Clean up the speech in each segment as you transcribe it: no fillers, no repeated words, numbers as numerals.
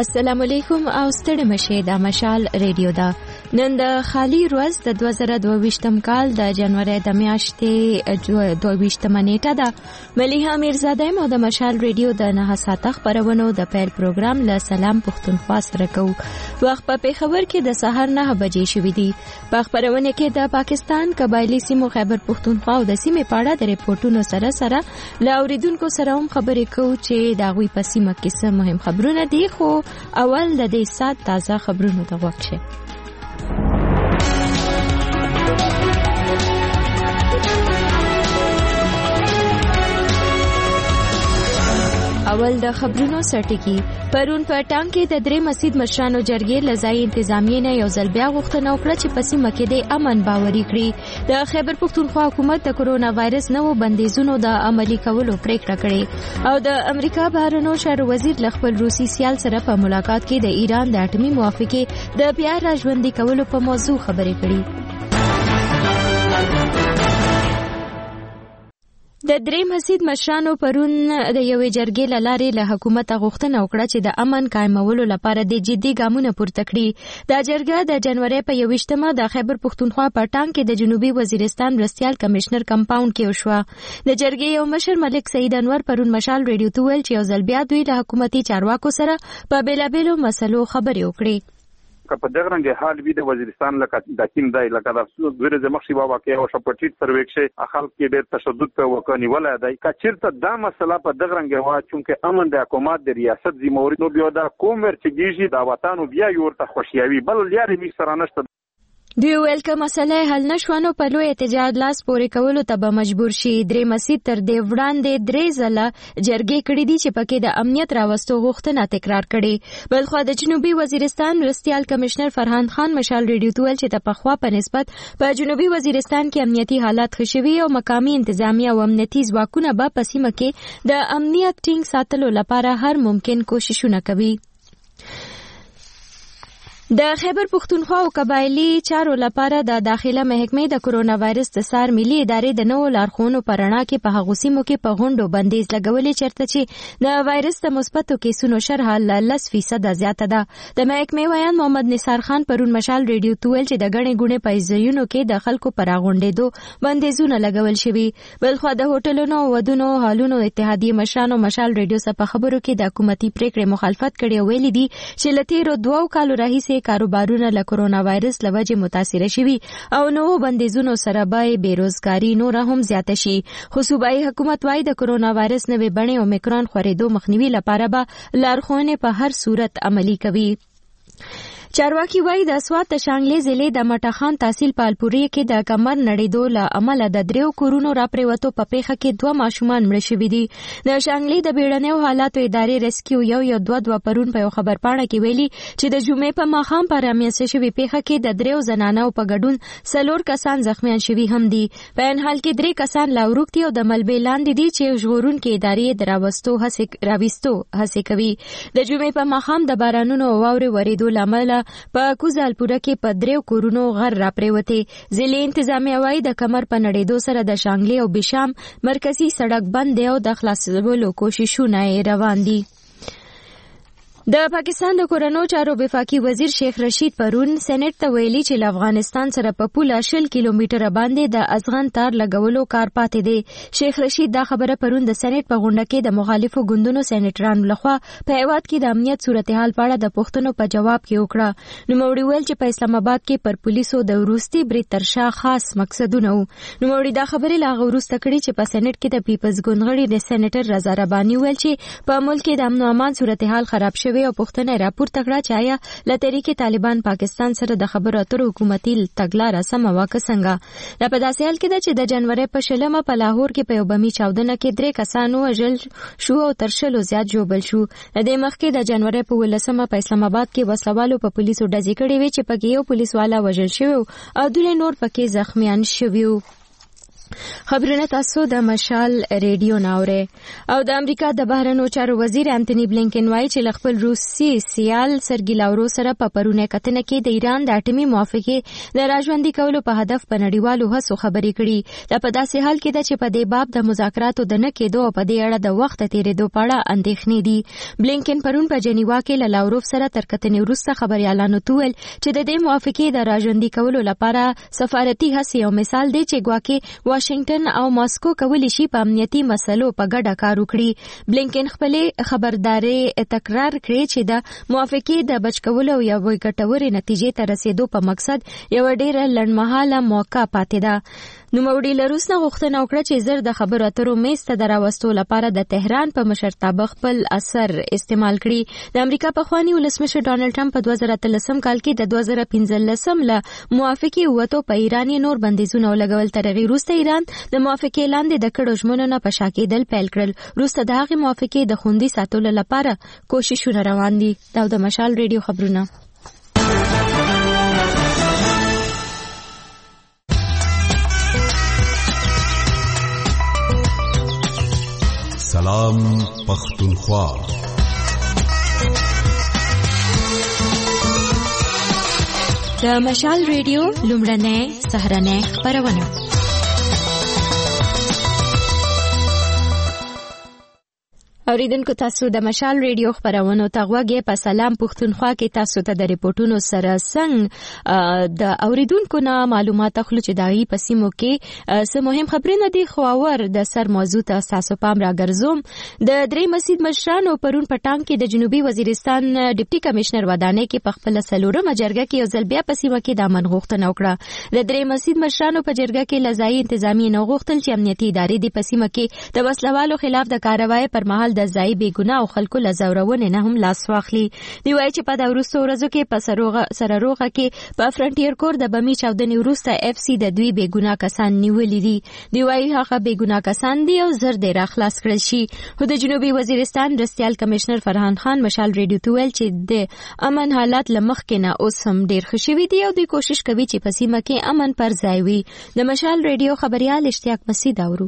السلام علیکم او ستړي مشه د مشال ریډیو دا نن د خالی ورځ د 2022م کال د جنوري د میاشتې 22مه نیټه ده. ملیحه میرزاده مو د مشال ریډیو د 9 ساعته خبرونو د پیل پروګرام له سلام پښتونخوا سره کوو. وخت په خبر کې د سحر 9 بجې شوې دي. په خبرونه کې د پاکستان قبایلی سیمو خیبر پښتونخوا او د سیمې پاړه د ریپورتونو سره له اوریدونکو سره هم خبرې کوو چې دا غوي په سیمه کې څه مهم خبرونه دي. خو اول د دې سات تازه خبرونو ته وخت شي. اول د خبرونو سرټکی پرون په ټانګ کې د درې مسجد مشرانو جرګې لزای انتظامیه نه یو ځل بیا غوښتنه وکړه چې په سیمه کې د امن باوري کړي. د خیبر پښتونخوا حکومت د کرونا وایرس نوو بندیزونو د عملي کولو پریکړه کړې او د امریکا بهرنیو چارو وزیر له خپل روسي سیال سره په ملاقات کې د ایران د اټومي موافقې د بیا راژوندي کولو په موضوع خبرې کړې. د درې مسجد مشرانو پرون د یوې جرګې له لارې له حکومت غوښتنه وکړه چې د امن قائمولو لپاره د جدي ګامونه پورته کړي. د جرګه د جنوري په 21مه د خیبر پښتونخوا په ټانګ کې د جنوبي وزیرستان مرستیال کمشنر کمپاوند کې وشوه. د جرګې یو مشر ملک سید انور پرون مشال ریډیو ته ویل چې یو ځل بیا دوی له حکومتي چارواکو سره په بیلابیلو مسلو خبرې وکړي. که په دغه رنګ حال وي د وزیرستان لکه د کیم ځای لکه د دوی د مخشي بابا کې او شپټیټ سرویکشه خلک کې ډېر تشدد په وکړنی ولا دی کچیرته دا مسله په دغه رنګ وا چې امن د حکومت د ریاست ذمہوری نو بیا دا کومر چې کیږي د وطن بیا یورته خوشیاوي بل لري می سره نشته. دوی ویل که مسله حل نشو نو په لوی احتجاج لاس پورې کولو ته به مجبور شي. درې مسجد تر دې وړاندې درې ځله جرګې کړې دي چې پکې د امنیت راوستو غوښتنه تکرار کړي. بلخو د جنوبي وزیرستان مرستیال کمشنر فرهان خان مشال ریډیو ته ویل چې د پخوا په نسبت په جنوبي وزیرستان کې امنیتي حالات ښه شوي او مقامي انتظامیه او امنیتي ځواکونه به په سیمه کې د امنیت ټینګ ساتلو لپاره هر ممکن کوششونه کوي. د خیبر پښتونخوا او قبایلی چارو لپاره د داخله محکمې د کرونا وایرس د سار ملي ادارې د نوو لارښوونو په رڼا کې په هغو سیمو کې په غونډو بندیز لګولې چېرته چې د وایرس د مثبتو کیسونو شرح له 10% زیاته ده. د محکمې ویان محمد نثار خان پرون مشال ریډیو ته ویل چې د ګڼې ګوڼې په ځایونو کې د خلکو پر راغونډېدو بندیزونه لګول شوي. بلخو د هوټلونو او ودونو هالونو اتحادیې مشرانو مشال ریډیو سره په خبرو کې د حکومتي پریکړې مخالفت کړې او ویلي دي چې له تېرو 2 کالو راهیسې کاروبارونه له کرونا وایرس له وجې متاثره شوي او نو بندیزونو سره به بیروزګاری نور هم زیاته شي. خو صوبایي حکومت وايي د کرونا وایرس نوې بڼې او میکرون خورېدو مخنیوي لپاره به لارښوونې په هر صورت عملي کوي. چارواکي وایي د سوات د شانګلې ضلع د مټاخان تحصیل په الپوري کې د کمر نړېدو له امله د 3 کورونو راپریوتو په پیښه کې 2 ماشومان مړه شوي دي. د شانګلې د بیړنیو حالاتو ادارې ریسکیو یو دوه پرون په یو خبرپاڼه کې ویلي چې د جمعې په ماښام په رامنځته شوې پیښه کې د 3 زنانو په ګډون 4 کسان زخمیان شوي هم دي. په ان حال کې 3 کسان لا وروکتي او د ملبې لاندې دي چې ژغورونکي ادارې د راوستو هڅې کوي. د جمعې په ماښام د بارانونو او واورې ورېدو له امله په کوزالپوره کې په 3 کورونو غر راپریوتې. ضلع انتظامیه وايي د کمر په نړېدو سره د شانګلې او بشام مرکزی سړک بند دی او د خلاصولو کوششونه روان دي. د پاکستان د کورونو چارو وفاقي وزیر شیخ رشید پرون سېنات ته ویلي چې له افغانستان سره په پوله 20 کیلومتره باندې د ازغن تار لګولو کار پاتې دی. شیخ رشید دا خبره پرون د سېنات په غونډه کې د مخالفو ګوندونو سېناترانو لخوا په هیواد کې د امنیت صورتحال په اړه د پوښتنو په جواب کې وکړه. نوموړي ویل چې په اسلام آباد کې پر پولیسو د وروستي برید تر شا خاص مقصدونه وو. نوموړي دا خبره لا وروسته کړې چې په سېنات کې د پیپلز ګوند غړي د سېناتر رضا رباني ویل چې په ملک کې د امن او امان صورتحال خراب شوی او پښتنه راپورته کړه چې آیا له تحریک طالبان پاکستان سره د خبرو اترو حکومتي تګلاره سمه واکه څنګه. دا په داسې حال کې ده چې د جنوري په 20مه په لاهور کې په یو بمي چاودنه کې 3 کسانو وژل شو او تر 100 زیات ژوبل شو. د دې مخکې د جنوري په 18مه په اسلام آباد کې وسلوالو په پولیسو ډزې کړې وې چې پکې یو پولیس والا وژل شوی او دوی نور پکې زخمیان شوي. خبرونه تاسو د مشال ریډیو ناوره. او د امریکا د بهرنیو چارو وزیر انټونی بلینکن وایي چې خپل روسي سیال سرګی لاورو سره په پرونه کتنه کې د ایران د اټومي موافقه د راژوندي کولو په هدف په نړیوالو هڅو خبرې کړي. دا په داسې حال کې ده چې په دې باب د مذاکراتو د نه کېدو په دې اړه د وخت تیرېدو په اړه اندېښنې دي. بلینکن پرون په جنیوا کې له لاوروف سره تر کتنې وروسته خبريالانو ته ویل چې د دې موافقه د راژوندي کولو لپاره سفارتي هڅې یو مثال دی چې ګواکې واشنگټن او ماسکو کولی شي په امنیتي مسلو په ګډه کار وکړي. بلینکن خپل خبرداري تکرار کړی چې د موافقه د بچ کولو یو ګټورې نتیجې ته رسیدو په مقصد یو ډېر لنډمهاله موقع پاتې ده. نوموړي له روس نه غوښتنه وکړه چې زر د خبرو اترو میز ته د راوستو لپاره د تهران په مشرتابه خپل اثر استعمال کړي. د امریکا پخوانی ولسمشر ډانلډ ټرمپ په 2013 کال کې د 2015 له موافقه وته په ایران نور بندیزونه ولګول. تر هغې وروسته ایران د موافقه لاندې د کډو ژمنو نه په شا کېدل پیل کړل. وروسته د هغې موافقه د خوندي ساتلو لپاره کوششونه روان دي. دا د مشال ریډیو خبرونه. سلام پختونخوا. د مشال ریډیو لومړنۍ سهارنۍ خبرونه. اوریدونکو تاسو د مشال ریډیو خبرونو ته غوږی په سلام پښتونخوا کې تاسو ته د ریپورتونو سره څنګه د اوریدونکو نه معلومات اخلو چې دایي پسیمو کې څه مهم خبرونه دي. خواور د سر موضوع ته تاسو پام راګرځوم. د درې مسجد مشرانو پرون پټان کې د جنوبي وزیرستان ډیپټي کمشنر ودانۍ کې په خپل سلورمه جرګه کې یو ځل بیا پسیمه کې د امن غوښتنه وکړه. د درې مسجد مشرانو په جرګه کې لزایي انتظامی نه غوښتل چې امنیتي ادارې د پسیمه کې د وسلوالو خلاف د کاروای پر مهال د ځای بېګناه او خلکو له ځورونې نه هم لاس واخلي. دی وایي چې په دا وروستو ورځو کې په سرروغه کې په فرنټیر کور د بمي چاودنې وروسته اف سی د دوی بېګناه کسان نیولي دي. دی وایي هغه بېګناه کسان دي او زر دې راخلاص کړل شي. خو د جنوبي وزیرستان مرستیال کمشنر فرحان خان مشال ریډیو ته ویل چې د امن حالات له مخکې نه اوس هم ډېر ښه شوي دي او دوی کوشش کوي چې په سیمه کې امن پر ځای وي. د مشال ریډیو خبريال اشتیاق مسعود اورو.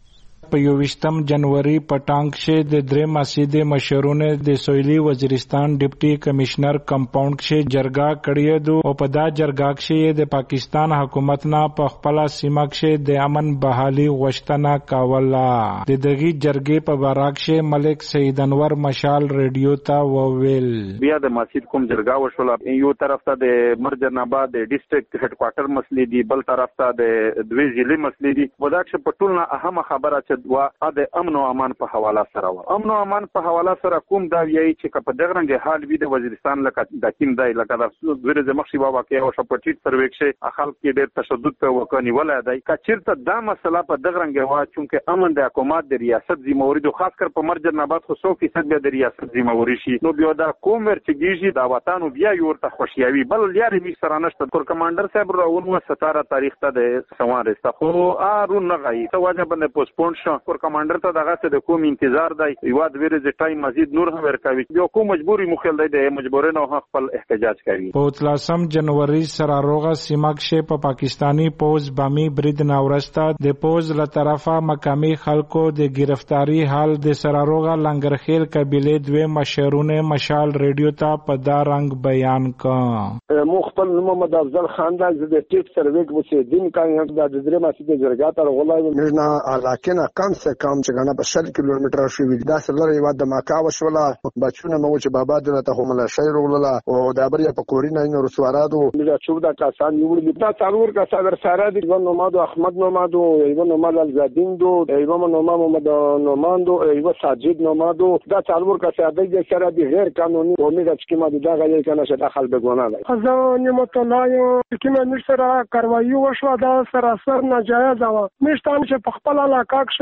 په 21 جنوري په ټانک کې د درې مسجد مشرونه د سویلي وزیرستان ډیپټي کمشنر کمپاوند کې جرګه کړې دو او په دا جرګه کې د پاکستان حکومت نه په خپل سیمه کې د امن بحالي غوښتنه کوله. د دغه جرګې په براک کې ملک سید انور مشال ریډیو ته وویل بیا د مسجد کوم جرګه وشوله. یو طرف ته د مرجان آباد د ډیسټریکټ هډ کوارټر مسلې دي، بل طرف ته د دوی ضلع مسلې دي. ودا چې په ټولنه اهمه خبره چې وا د امن او امان په حواله سره امن او امان په حواله سره کوم دا ویي چې په دغه رنګ حال وي د وزیرستان لکه د کیم دای لکه د دوی د مخشي بابا کې او شپټیټ سرویک شي خلک کې ډېر تشدد په وکړنی ولادای کچیرته دا مسله په دغه رنګ وا چې امن د حکومت د ریاست ذمہوری خو خاص کر په مرجر نبات خو 100% د ریاست ذمہوری شي. نو بیا دا کوم ورچګیږي دا وطن بیا یورته خوشیاوي بل لري می سره نشته. کور کمانډر صاحب راونو 17 تاریخ ته د سوار است خو ارون نه غي ته واجب باندې پوسټپون شو. کور کمانډر ته دغه څه د کوم انتظار دی یو د ویرز ټایم مزید نور هم ورکوي یو کوم مجبوری مخل دی د مجبور نه خپل احتجاج کوي. په 13 جنوري سره روغه سیمه کې په پاکستانی پوز بامي برید ناورسته د پوز له طرفه مقامي خلکو د گرفتاری حال د سره روغه لنګرخیل قبيله دوی مشرونه مشال ریډیو ته په دا رنگ بیان کړ. مخبل محمد افضل خان د ټیپ سرویک وسیدین کان د درې مسجد جرګه ته غوړای مېنا علاقه کم سے کم چې غنا په 100 کیلومتر شو وی دا سره یو د ماکا وشوله بچونه مو چې بابا دلته هم له شهر ولا او دا بریا په کورینا نو رسوارادو دا 14 کسان یو دا څلور کسان در سره دي نو نومادو احمد نومادو ایو نوماد الزادیندو ایو نوماد محمد نوماندو ایو ساجد نومادو دا څلور کسان د سره دي غیر قانوني او موږ چې ما دا غوړي کنه چې داخل بګونه لای خزان نعمت الله چې ما نشره کاروایی وشو دا سراسر ناجایز و مشتان چې په خپل علاقه کې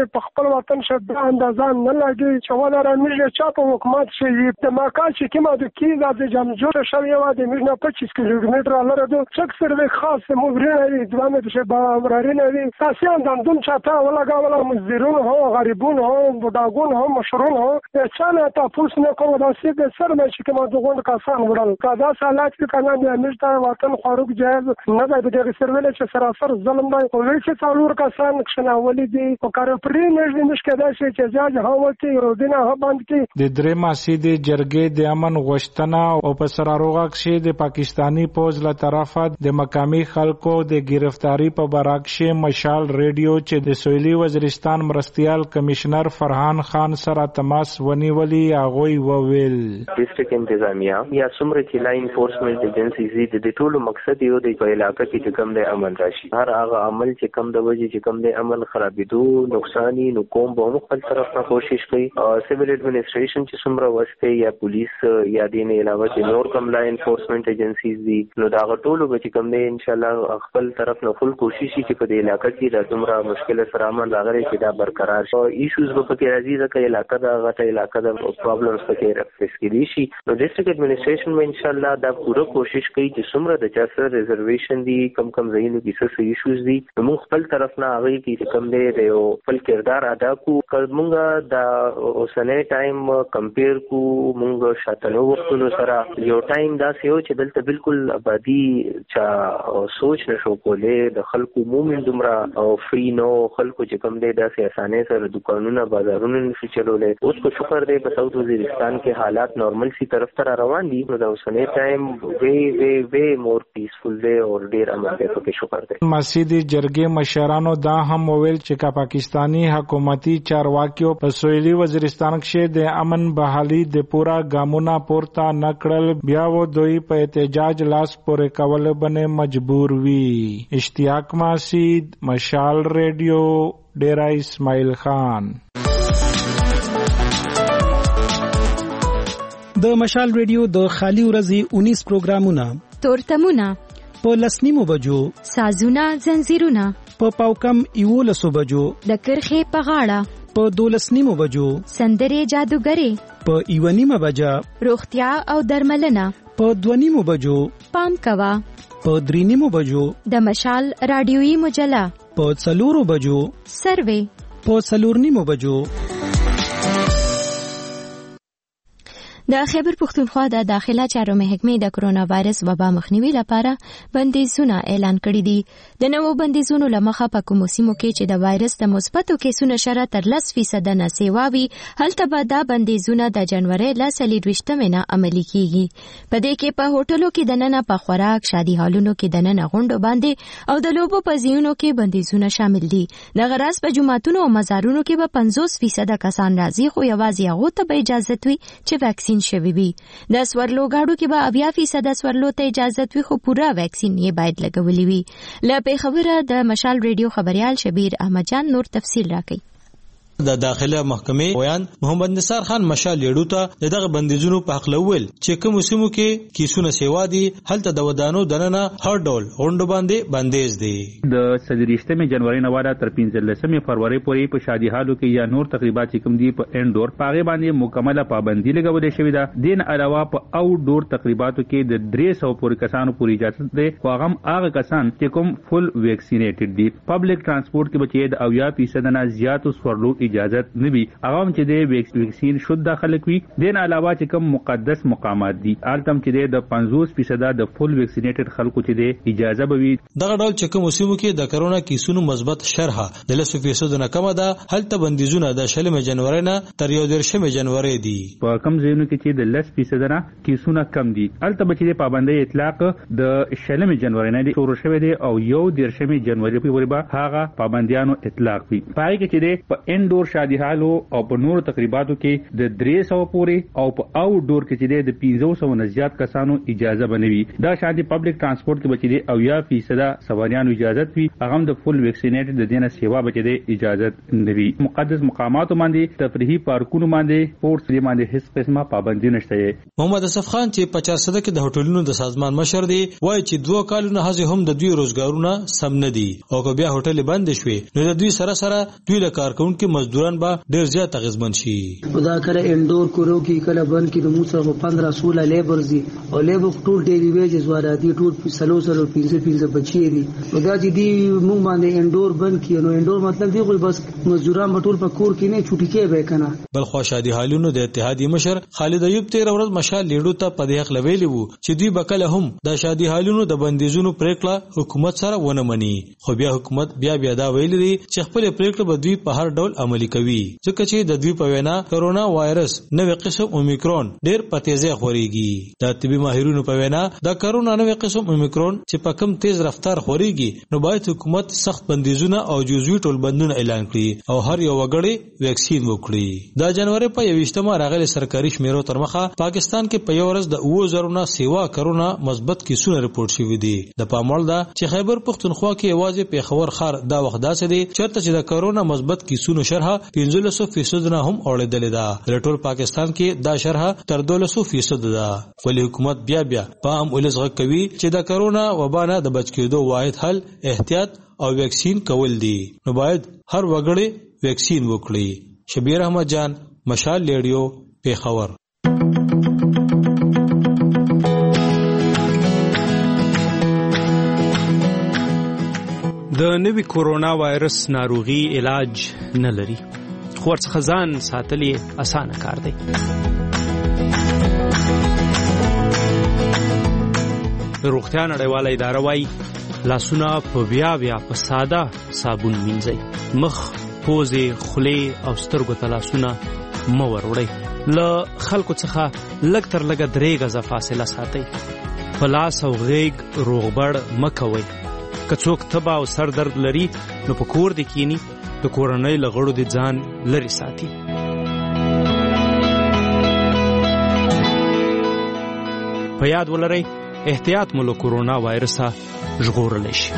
چې په خپل وطن شد اندازه نه لګي چې ولا را میږي چا په حکومت شي د ماکا چې کومه د کیزه د جمجور شوی و د میږي 25 کیلومتر لاره د څک سره خاص مبرري دوامه د شبا امرارین دي اساساً دندون چاته ولا غولا مزدورون هو غریبون هو بډاګون هو مشرون هو چې نه تاسو نه کوم د سید سره چې کومه دغه کسان ورل کدا سالات کې کنه د امریکا وطن خاروق جایز نه د دې سرویل چې سراسر ظلم دی او چې څلور کسان شناولي دي او کار پرې نه نشکدا چې ځاج هوا کې رودینه هوا باندې کې د درې ماسیدي جرګې د امن غوښتنه او په سراروغه کې د پاکستانی پوز له طرفه د مقامی خلکو د گرفتاری په براکشه مشال ریډیو چې د سویلي وزیرستان مرستيال کمشنر فرحان خان سره تماس ونیولي هغه وویل ډیسټریکټ انتظامیه یا څومره چې لا انفورسمنت ایجنسیز د ټولو مقصد یو د علاقې کې کوم د امن راشي هر هغه عمل چې کوم د وجې چې کوم د امن خرابېدو نقصانی نو کوم به مختلف طرف نه کوشش کوي سیویل ایڈمنسټریشن چې څومره واسطه یا پولیس یا دین علاوه چې نور کوم لا انفورسمنت ایجنسیز دي نو دا ټولو به چې کوم د ان شاء الله خپل طرف نه فل کوشش چې په دې علاقې کې د څومره مشکل سره امن راغلي چې دا برقرار شي ایشوز به پکې راځي ځکه علاقې دا غټه علاقې د پرابلمز پکې فیس کړي شي نو ډیسټریکټ ایڈمنسټریشن به ان شاء الله دا پوره کوشش کوي چې څومره د چا سره ریزرویشن دي کم ځایونو کې څه ایشوز دي موږ خپل طرف نه هغه کې کوم دی د خپل کردار ادا کو موږ دا اوسنۍ ټایم کمپیر کو موږ شاتلو وختونو سره یو ټایم دا سيو چې دلته بالکل آبادی چا سوچ نشو کولې د خلکو مومن دومره او فری نو خلکو چې کوم دی دا سي اسانه سره دکانونه بازارونه نشي چلولې اوس کو شکر دی په ساوث وزیرستان کې حالات نارمل سی طرف ته روان دي نو دا اوسنۍ ټایم وی مور پیسفل دی او ډیر امن دی په شکر دی مسجد جرګې مشرانو دا هم وویل چې کا پاکستانی حکومتي چارواکیو په سویلي وزیرستان کې د امن بحالي د پورا ګامونه پورته نکړل بیا و دوی په احتجاج لاس پورې کول باندې مجبور وي اشتیاق مسجد مشال ریډیو ډیرا اسماعیل خان د مشال ریډیو د خالی ورځې 19 پروګرامونه تورتمونه په لسنیمو بجو سازونه زنجیرونه په پاوکم 11 بجو د کرخې په غاړه په 12 بجو سندرې جادوګرې په 1 بجا روغتیا او درملنه په 2 بجو پام کوا په 3 بجو د مشال رادیويي مجله په 4 بجو سروې په 4 بجو د خیبر پختونخوا د داخله چارو محکمې د کرونا وایرس وبا مخنیوي لپاره بندیزونه اعلان کړي دي د نوو بندیزونو لمخه په کومو سیمو کې چې د وایرس د مثبتو کیسونو شره تر 10% نه سیواوي هلته به دا بندیزونه د جنوري ل 23 نه عملي کیږي په دې کې په هوټلو کې دننه په خوراک شادي هالونو کې دننه غونډو باندې او د لوبو په ځایونو کې بندیزونه شامل دي د غراس په جمعتونو او مزارونو کې به 50% کسان راځي خو یوازې هغه ته به اجازه وي چې ویکسین شوی وي د سورلو غاړو کې به 80% سورلو ته اجازه وي خو پورا ویکسین یې باید لګولې وي له خبره د مشال ریډیو خبريال شبیر احمد جان نور تفصیل راکړي د داخله محکمې ویان محمد نثار خان مشال لیډو ته دغه بندیزونو په حق لول چې کوم سیمو کې کیسونه سیوا دي هلته د ودانو دننه هر ډول غونډو باندې بندیز دي د 23 جنوري نه واده تر 15 فروری پورې په شادي حالو کې یا نور تقریبات کوم دي په انډور پاغه باندې مکمله پابندي لګولې شوې ده دین علاوه په آوټ ډور تقریباتو کې د 300 پورې کسانو پوری اجازه ده خو هغه کسان چې کوم فل ویکسینیټډ دي پبلک ترانسپورت کې بچي د 80% نه زیاتو سورلو اجازه نبی عوام چې د ویکسین شود داخله کوي دین علاوه چې کوم مقدس مقامات دي التم چې د 50% د فل ویکسینیټډ خلکو چې د اجازه بوي دغه ډول چې کوم سیمو کې د کرونا کیسونو مثبت شرحه د 10% نه کم ده هلته بندیزونه د 16 جنوري نه تر 11 جنوري دي په کم ځایونو کې چې د 10% نه کیسونه کم دي الته چې پابندي اطلاق د 16 جنوري نه شروع شوه دي او 11 جنوري په وری به هغه پابنديانو اطلاق وي پای کې چې په انډور انډور شادي هالو او په نور تقریباتو کې د 300 پورې او په آوټ ډور کې چې د 500 نه زیات کسانو اجازه بنوي. دا شادي پبلک ترانسپورت کې بچي او 90% سواریانو اجازه وي هغه د فل ویکسینیټ د دینه سیوا بچي د اجازه نوي. مقدس مقامات باندې تفریحي پارکونو باندې پورټس باندې هیڅ قسمه پابندي نشته. محمد اسف خان چې 50 کې د هوټلونو د سازمان مشر دی وایي چې 2 کالونه هڅه هم د دوی روزګارونه سم نه دي او که بیا هوټل بند شوي نو د دوی سره دوی له کارکونکو مزدوران به ډیر زیات اغیزمن شي. دا کله انډور کورو کې کله بند کې د موږ 15-16 لیبرز دي او لیبر ټول ډیلی ویجز ورادي ټول 3-3 بچي دي. دا چې دی موږ باندې انډور بند کې نو انډور مطلب دی خو بس مزدوران ټول په کور کې نه چټي کې به کنه. بل خو شادي حالونو د اتحادیه مشر خالد ایوب 13 ورځ مشال لیډو ته په دې حق لویلی وو چې دوی بکله هم د شادي حالونو د بندیزونو پریکړه حکومت سره ونه مني خو بیا حکومت بیا دا ویلي دي چې خپل پریکړه به دوی په هر ډول عملي کوي ځکه چې د دوی په وینا کرونا وایرس نوې قسم اومیکرون ډیر په تیزه خوريږي. د طبي ماهرونو په وینا د کرونا نوې قسم اومیکرون چې په کم تیز رفتار خوريږي نو باید حکومت سخت بندیزونه او جزوي ټولبندونه اعلان کړي او هر یو وګړي ویکسین وکړي. د جنوري په 28مه راغلي سرکاري شمیرو تر مخه پاکستان کې په یو ورځ د 9000 نه سیوا کرونا مثبت کیسونه رپورټ شوي دي. د پاموړ دا چې خیبر پختونخوا کې یوازې پیښور ښار دا وخت داسې دی چرته چې د کرونا مثبت کیسونو شرح 15% نه هم اوریدلې ده. د ټول پاکستان کې دا شرح تر 12% ده. ولی حکومت بیا پام ولزغ کوي چې د کرونا وبا نه د بچ کېدو واحد حل احتیاط او ویکسین کول دي نو باید هر وګړی ویکسین وکړي. شبیر احمد جان، مشال ریډیو، پیښور. د نوي کورونا وایرس ناروغي علاج نه لري خو ورڅخه ځان ساتل یې اسانه کار دی. روغتیا نړیواله اداره وايي لاسونه په بیا په ساده صابون مینځئ. مخ، پوزې، خولې او سترګو ته لاسونه مه وروړئ. له خلکو څخه لږ تر لږه 3 غزه فاصله ساتئ. په لاس او غیږ روغبړ مه کوئ. که څوک تبه او سر درد لري نو په کور دې کینی د کورنۍ له غړو دې ځان لرې ساتي. په یاد ولرئ احتیاط مو له کورونا وایرسه ژغورلی شي.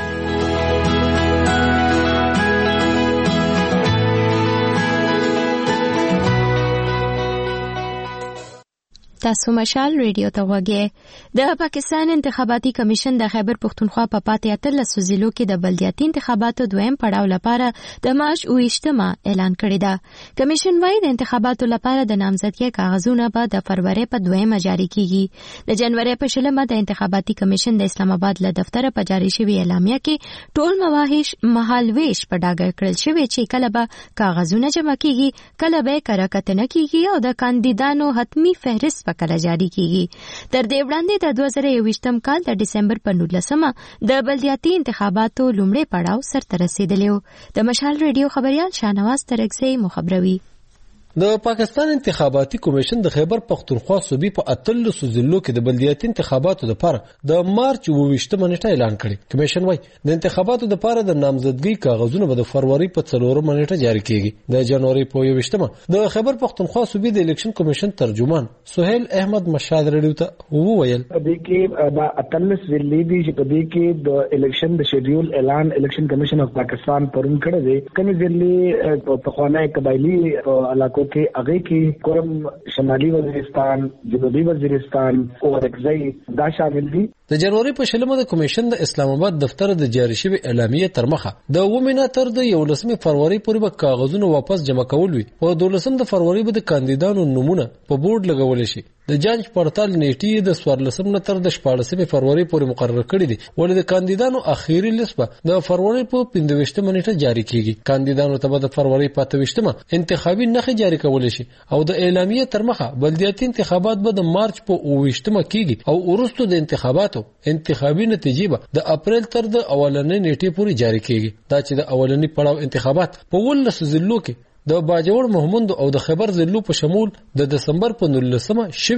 تاسو مشال ریډیو ته وګورئ. د پاکستان انتخاباتي کمیشن د خیبر پختونخوا په پاتې 13 ضلعو کې د بلدیاتي انتخاباتو دویم پړاو لپاره د مارچ 28مه اعلان کړی ده. کمیشن وايي د انتخاباتو لپاره د نامزدګۍ کاغذونه به د فروری په 2مه جاری کیږي. د جنوري په 20مه د انتخاباتي کمیشن د اسلام آباد له دفتر په جاری شوی اعلامیه کې ټول مهالویش په ډاګه کړل شوی چې کله به کاغذونه جمع کیږي، کله به کراکتنه کیږي او د کاندیدانو حتمی فهرست کله جاری کیږي. تر دې وړاندې د 2021م کال د دسمبر په 19مه د بلدیاتي انتخاباتو لومړی پړاو سرته رسیدلی و. د مشال ریډیو خبريال شاهنواز ترکزی مخبروي. د پاکستان انتخاباتي کمیشن د خیبر پختونخوا صوبې په 13 ضلعو کې د بلدیاتي انتخاباتو لپاره د مارچ 28مه نیټه اعلان کړي. کمیشن وايي د انتخاباتو لپاره د نامزدګۍ کاغذونه به د فروری په 4مه نیټه جاری کیږي. د جنوري په 28مه د خیبر پختونخوا صوبې د الیکشن کمیشن ترجمان سہیل احمد مشاد ریډیو ته وویل دې کې دا 13 ضلع دي چې په دې کې د الیکشن د شیډول اعلان الیکشن کمیشن اف پاکستان پرون کړی دی. کوم ضلع په خوانه قبایلی علاقو کې هغه کې کورم شمالي وزیرستان، جنوبي وزیرستان او رکزای دا شامل دي. د جنوري په 20مه د کمیشن د اسلام آباد دفتر د جاری شوی اعلامیه تر مخه د 9 تر د 11 فروری پورې به کاغذونه واپس جمع کول وي. په 12 د فروری به د کاندیدانو نمونه په بورډ لګول شي. د جانچ پړتال نیټه د 14 تر د 14 فروری پورې مقرر کړی دی. ولې د کاندیدانو اخیری لیست به د فروری په 15مه نیټه جاری کیږي. کاندیدانو ته به د فروری په 28مه انتخابي نخې جاری کول شي او د اعلامیه تر مخه بلدیاتي انتخابات به د مارچ په 28مه کیږي او وروسته د انتخاباتو انتخابي نتیجې به د اپریل تر د اولنۍ نیټې پورې جاری کیږي. دا چې د اولنۍ پړاو انتخابات په 19 ضلعو کې د باجوړ محمود او د خیبر ضلعو په شمول د دسمبر په 19مه شوی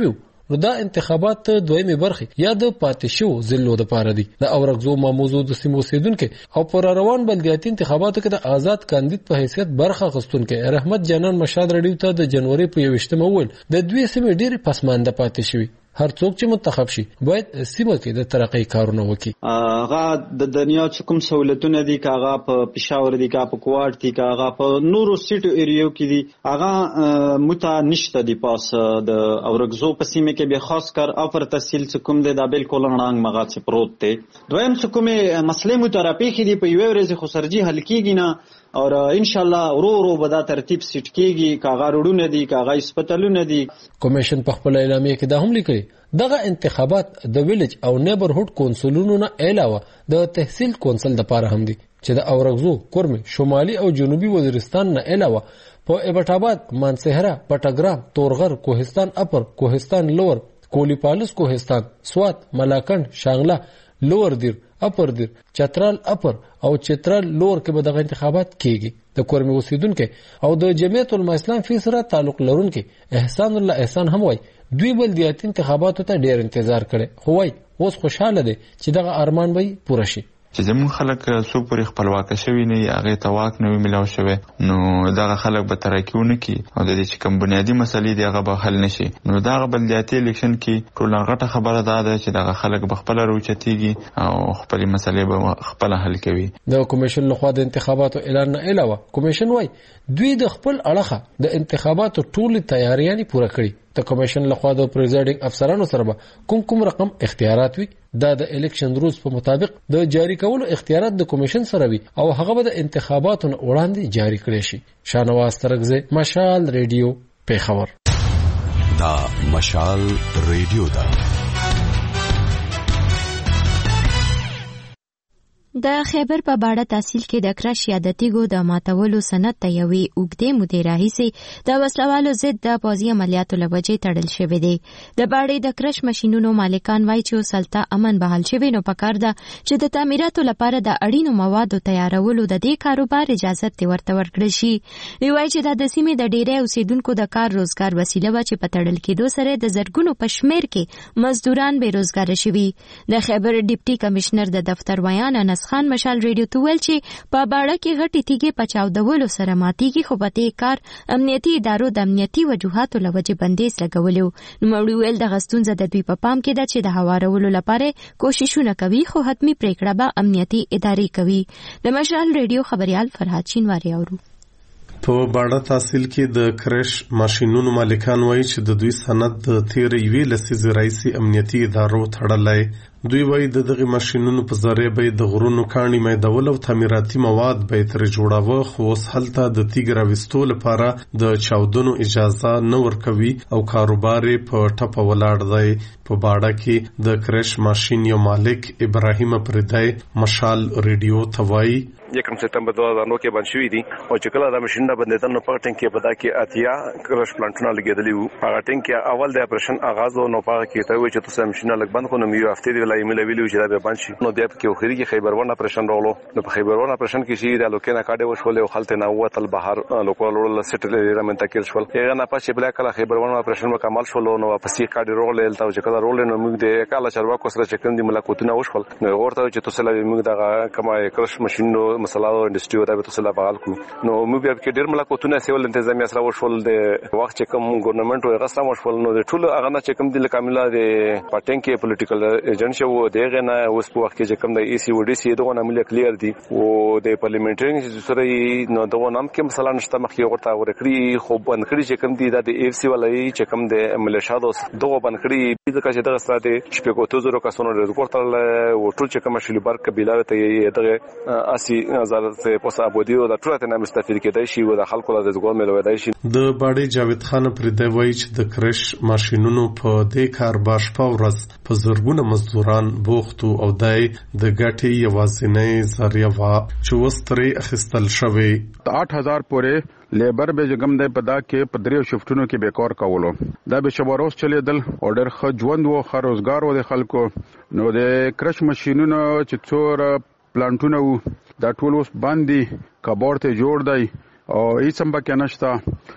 نو دا انتخابات دویمه برخه یا د پاتې شو ضلعو د پاره دي د اورګزو ماموزو د سیمو سیدونکو او پر روان بلدیاتي انتخاباتو کې د آزاد کاندید په حیثیت برخه غستونکو رحمت جانان مشاد رډیو ته د جنوري په 21 اول د دوی سیمې ډېر پسمانده پاتې شوی. هر څوک چې منتخب شي باید سیمه کې د ترقۍ کارونه وکړي. هغه د دنیا چې کوم سہولتونه دي کاغه په پېښور دي کا په کوارت دي کاغه په نورو سټو ایریو کې دي هغه متا نشته دي پاس د اورګزو په سیمه کې به خاص کر افر تحصیل چې کوم د بالکل رنګ مغا چې پروت دي. دویم چې کومه مسلې مترابې کې دي په یو ورځ خو سرجی حل کېږي نه اور ان شاء الله ورو به دا ترتیب سټ کېږي کاغه روډونه دي کاغه هسپتالونه دي. کمیشن په خپل اعلامیه کې دا هم لیکي دغه انتخابات د ویلج او نیبرهود کونسلونو نه علاوه د تحصیل کونسل د پاره هم دي چې د اورګزو کورمه شمالي او جنوبي وزیرستان نه علاوه په ایبټاباد مانسهره پټګرام تورغر کوهستان اپر کوهستان لور کولیپالس کوهستان سوات ملاکنډ شانګلا لور دیر اپر دیر چترال اپر او چترال لور کې به دغه انتخابات کیږي. د کورمه اوسیدونکو او د جمعیت العلماء اسلام فی سره تعلق لرونکو احسان الله احسان هم وای دوی بلدیاتي انتخاباتو ته ډیر انتظار کړي خو وای اوس خوشاله دي چې دغه ارمان به پوره شي. چې زمون خلک څوک پر خپلواک شوی نه هغه تواک نه ملاو شوی نو دغه خلک به ترقیونه کی او د دې چې کوم بنیادی مسلې دی هغه به حل نشي. نو دغه بلدیاتي الیکشن کې ټول غټه خبره ده چې دغه خلک به خپل روچتيږي او خپل مسلې به خپل حل کوي. د کمیشن لخوا د انتخاباتو اعلان نه علاوه کمیشن وای دوی د خپل اړخه د انتخاباتو ټول تیاریاں پوره کړي. د کمیشن لخوا د پریزایډینګ افسرانو سره کوم رقم اختیارات وي دا د الیکشن رولز په مطابق د جاری کولو اختیارات د کمیشن سره وي او هغه به د انتخاباتو وړاندې جاری کړي شي. شانواز ترغزه مشال ریډیو پیښور. دا مشال ریډیو دا د خیبر په باړه تحصیل کې د کرش یا د تیګو د ماتولو سند ته یوې اوږدې مودې راهیسې د وسلوالو ضد د پوځي عملیاتو له وجې تړل شوی دی. د باړې د کرش ماشینونو مالکان وایي چې اوسلته امن بحال شوی نو پکار ده چې د تعمیراتو لپاره د اړینو موادو تیارولو د دې کاروبار اجازه ته ورته ورکړل شي. وی وایي چې د سیمې د ډیری اوسیدونکو د کار روزګار وسیله و چې په تړل کېدو سره د زرګونو په شمېر کې مزدوران بې روزګاره شوي. د خیبر ډیپټي کمشنر د دفتر ویان انس خان مشال ریډیو ته ویل چې په باړه کې غټي تیږې پچاودولو سره ماتېږي خو په دې کار امنیتي ادارو د امنیتي وجوهاتو له وجې بندیز لګولی. نوموړي ویل دغه ستونزه د دوی په پام کې ده چې د هوارولو لپاره کوششونه کوي خو حتمي پریکړه به امنیتي ادارې کوي. د مشال ریډیو خبريال فرهاد شینواری اورو. په باړه تحصیل کې د کرش ماشینونو مالکان وایي چې د دوی سند د تیر یوې لسیزې راهیسې امنیتي ادارو تړلی. دوی وایي د دغه ماشینونو په ذریعه به د غرونو کاڼي میدول او تعمیراتي مواد به ترې جوړاوه خو اوس هلته د تیګ راوستو لپاره د چاودنو اجازه نه ورکوي او کاروبار په ټپه ولاړ دی. په باړه کې د کرش ماشین یو مالک ابراهیم پردای مشال ریډیو ته وایي 1 سپتمبر 2009 کې بند شوې دي او چې کله دا ماشینونه بندیدل نو په ټینګ کې په دا کې اتیا کرش پلانټونه لګېدلي وو. هغه ټینګ کې اول د اپریشن آغاز نو په کې ته وی چې تاسو ماشینونه لګ بند خو نو یو هفته دی لای مل ویلو چې دا به بند شي. نو د کې خوري کې خیبر ون اپریشن رولو نو په خیبر ون اپریشن کې شي د لوکینا کاډه وشول او خلته نه وتل بهر لوکال رول سټل ایریا منتقل شول. هغه نه پاتې بل کله خیبر ون اپریشن مکمل شول نو پسې کاډه رول لته چې کله رول نو موږ د کاله چرواکو سره چې کوم دي ملاقاتونه وشول نو ورته چې تاسو لای موږ دا کما کرش ماشینو مسله انډستری دا به تاسو لا بغال کو نو موږ به کې ډېر ملاقاتونه سیول انتظامیه سره وشول د وخت چې کوم ګورنمنت او غسا وشول نو د ټول هغه نه چې کوم د کامله د پټنګ کې پولیټیکل ایجنټ شو دغه نه اوس په وخت کې چې کوم د ای سی او ډي سی دغه عمل کلیر دي او د پارلیمنټري سره نو دغه نام کې مثلا نشته مخې ورته ورکړي خو بند کړي چې کوم دي د اف سی ولای چې کوم د ملیشادو دغه بند کړي د کښه دغه ستاسو شپږو تو زرو کسونو ریپورت له او ټول چې کوم شلیبر قبيله ته دغه 80000 پوسه ابودیو د ټولته نه مستفید کېدای شي او د خلکو له زګور ملوي شي. د باړې جاوید خان پردې وایي چې د کرش ماشینونو په دې کار باشپا ورځ په زرګونه مزدوران بوختو او دای د ګټي یوازینۍ ذریعہ وا چې وستري اخستل شوی 8000 پورې لیبر به جګم د پدا کې په دریو شفټونو کې بیکار کولو دا به شبروس چلیدل اورډر خ ژوند و خ روزګار و د خلکو نو د کرش ماشینونو چې څور پلانټونه وو دا ټول اوس باندې کبورته جوړ دی او هیڅ هم پکې نشته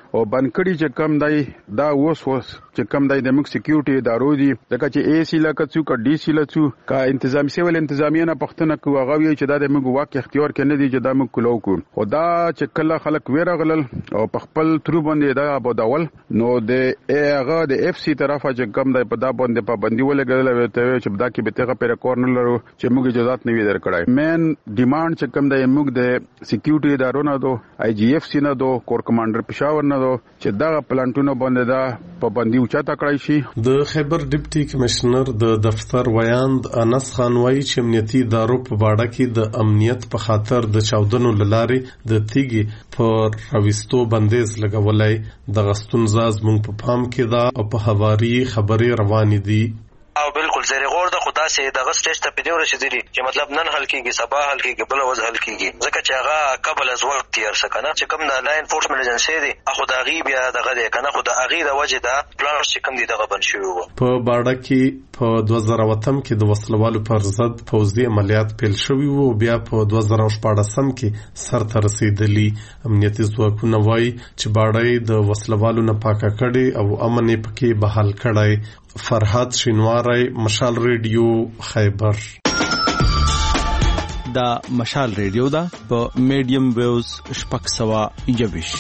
او بنکړي چې کم دی دا اوس چې کم دی د موږ سکیورټي ادارو دي ځکه چې اے سی لکه څو کا ډي سی لکه کا انتظامی سیول انتظامیه نه پښتنه کو هغه وی چې دا د موږ واقع اختیار کې نه دي چې دا موږ کولو کو او دا چې کله خلک ویرغلل او په خپل ترو باندې دا بودول نو د هغه د اف سی طرفه چې کم دی په دا باندې پابندي ولګل ته چې دا کې به تهغه پر کورنر لرو چې موږ اجازه نه وی درکړای مین ډیماند چې کم دی موږ د سکیورټي ادارو نه دو آی جی اف سی نه دو کور کمانډر پېښور نه دو چې دا پلانټونو باندې دا پابندي اوچاته کړای شي د خیبر ډیپټي کمشنر د دفتر ویاند انس خان وايي چې امنیتي ادارو په باډه کې د امنیت په خاطر د چاودنو لارې د تیګي پر راوستو بندیز لګولای د غستون زاز مونږ په پام کې دا او په حواري خبرې روانې دي او بالکل زری غور د خدا سي دغه سټیج ته پیډو رسیدلی چې مطلب نن حل کیږي سبا حل کیږي بل ورځ حل کیږي ځکه چې هغه قبل از وخت تیر سکنه چې کوم د لاین انفورسمنت ایجنسی دی اخو د غیب یا دغه دی کنه خو د اغیر وجه دا پلان چې کوم دی دغه بن شوی وو په باډه کې په 2008 کې د وسلوالو پر ضد پوځي عملیات پیل شوی وو بیا په 2014 کې سر ته رسیدلی امنیتي ځواکونه وایي چې باډه د وسلوالو نه پاکه کړي او امن پکې بحال کړي فرحات شینواری مشال ریډیو خیبر دا مشال ریډیو دا په میډیم ویوز شپږ سوه یویش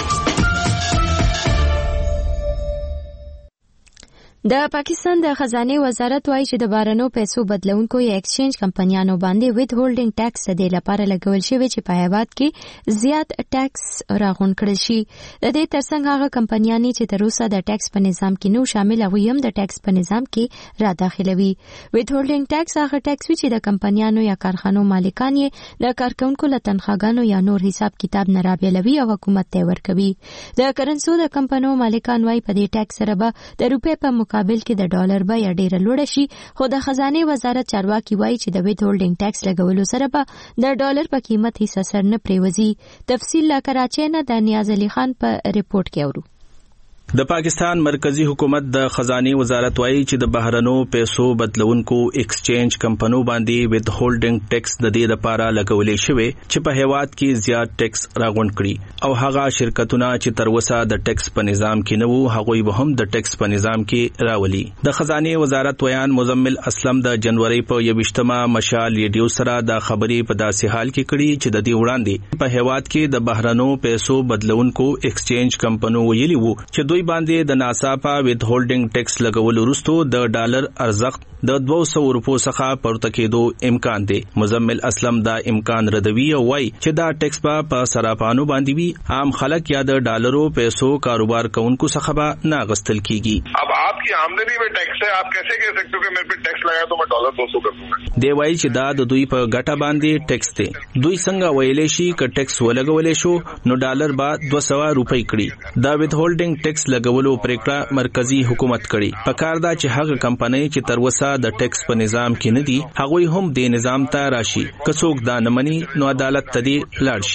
د پاکستان د خزانه وزارت وايي چې د بارنو پیسو بدلونکو یا ایکسچینج کمپنیانو باندې وید هولډینګ ټیکس د لپاره لګول شوی چې په هیواد کې زیات ټیکس راغون کړل شي د دې ترڅنګ هغه کمپنیانې چې تر اوسه د ټیکس په نظام کې نو شامل هغوی هم د ټیکس په نظام کې را داخلوي وید هولډینګ ټیکس هغه ټیکس وي چې د کمپنیانو یا کارخانو مالکان یې د کارکونکو له تنخواګانو یا نور حساب کتاب نه رابیلوي او حکومت ته ورکوي د کرنسو د کمپنیو مالکان وايي په دې ټیکس سره به د روپې په مقابل کې د ډالر به یا ډیره لوړه شي خو د خزانه وزارت چارواکي وایي چې د وید هولډینګ ټیکس لګولو سره به د ډالر په قیمت هیڅ اثر نه پریوزي تفصیل لا کراچۍ نه د نیاز علي خان په ریپورت کې اورو د پاکستان مرکزی حکومت د خزانه وزارت وايي چې د بهرنو پیسو بدلونکو ایکسچینج کمپنیو باندې وید هولډینګ ټیکس د دې لپاره لګولې شوی چې په هیواد کې زیات ټیکس راغونډ کړي او هغه شرکتونه چې تر اوسه د ټیکس په نظام کې نه وو هغوی به هم د ټیکس په نظام کې راولي د خزانه وزارت ویان مزمل اسلم د جنوري په 28مه مشال ریډیو سره د خبرې په داسې حال کې کړي چې د دې وړاندې په هیواد کې د بهرنو پیسو بدلونکو ایکسچینج کمپنیو ویلي وو چې دوی باندې د ناصافه وید هولډینګ ټیکس لګول وروسته د ډالر ارزښت د 200 روپو څخه پورته کېدو امکان دی مزمل اسلم دا امکان ردوي او وايي چې دا ټیکس په صرافانو باندې وي عام خلک یا د ډالرو پیسو کاروبار کوونکو څخه به نه غستل کیږي اب आपकी आमदनी में टैक्स है आप कैसे कह सकते हो कि मेरे पे टैक्स लगाया तो मैं डॉलर 200 कर दूंगा دی وايي چې دا د دوی په ګټه باندې ټیکس دی دوی څنګه ویلې شي ک ټیکس ولګولې شو نو ډالر با 200 روپۍ کړي دا وید هولډینګ ټیکس لګولو پریکړه مرکزی حکومت کړي پکار دا چې هغه کمپنۍ چې تر وسه د ټیکس په نظام کې نه دي هغوی هم د نظام ته راشي کڅوک دا نه مني نو عدالت ته دی لاړ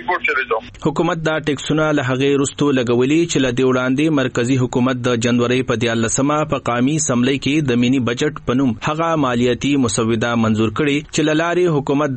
شي حکومت دا ټیکسونه له هغه رستو لګولي چې له دې وړاندې مرکزی حکومت د جنوري په 13مه په قومي اسمبلی کې د مینی بجټ پنوم هغه مالیاتي مسوده منزور کړي چې لاري حکومت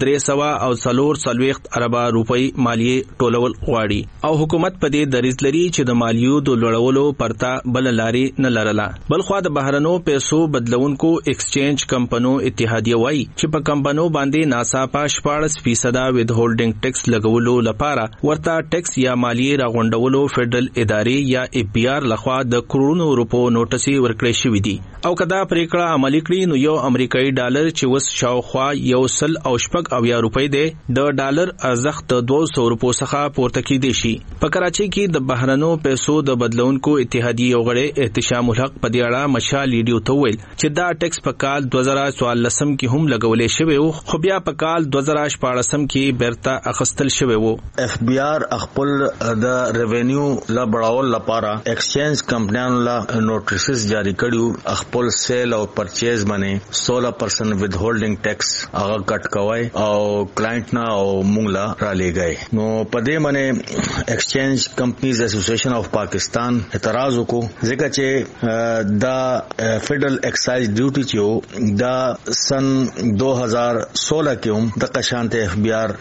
340 ارب روپۍ مالیه ټولول غواړي او حکومت په دې دریځ لري چې د مالیو د لوړولو پرتا بل لاري نه لرله بلخو د بهرنو پیسو بدلونکو ایکسچینج کمپنیو اتحادیه وایي چې په کمپنیو باندې ناصافه 14% وید هولډینګ ټیکس لګولو لپاره ورته ټیکس یا مالیه راغونډولو فدرل ادارې یا اف بي آر لخوا د کروڑونو روپو نوټسي ورکړې شوې دي او کدا پریکړه عملي کړي نو یو امریکایي ډالر چې وس شاوخوا 1.80 روپۍ دی د ډالر ارزښت 200 روپو څخه پورته کېدی شي په کراچۍ کې د بهرنو پیسو د بدلونکو اتحادیه وغړي احتشام الحق په دې اړه مشال ریډیو ته ویل چې دا ټیکس په کال 2014 کې هم لګولې شوی و خو بیا په کال 2014 کې بیرته اخستل شوی و اف بي آر خپل د ریونیو لا بڑاول لپاره ایکسچینج کمپنیانو لا نوټیسز جاری کړیو خپل سیل او پرچیز باندې 16% وید هولډینګ ټیکس هغه کټ کوي او کلاینټ نه او مونږ لا را لګي نو په دې باندې ایکسچینج کمپنیز اسوسییشن اف پاکستان اعتراض وکړو ځکه چې دا فیډرل ایکسایز ډیوټي چې دا سن 2016 کې هم د قشانته اخبار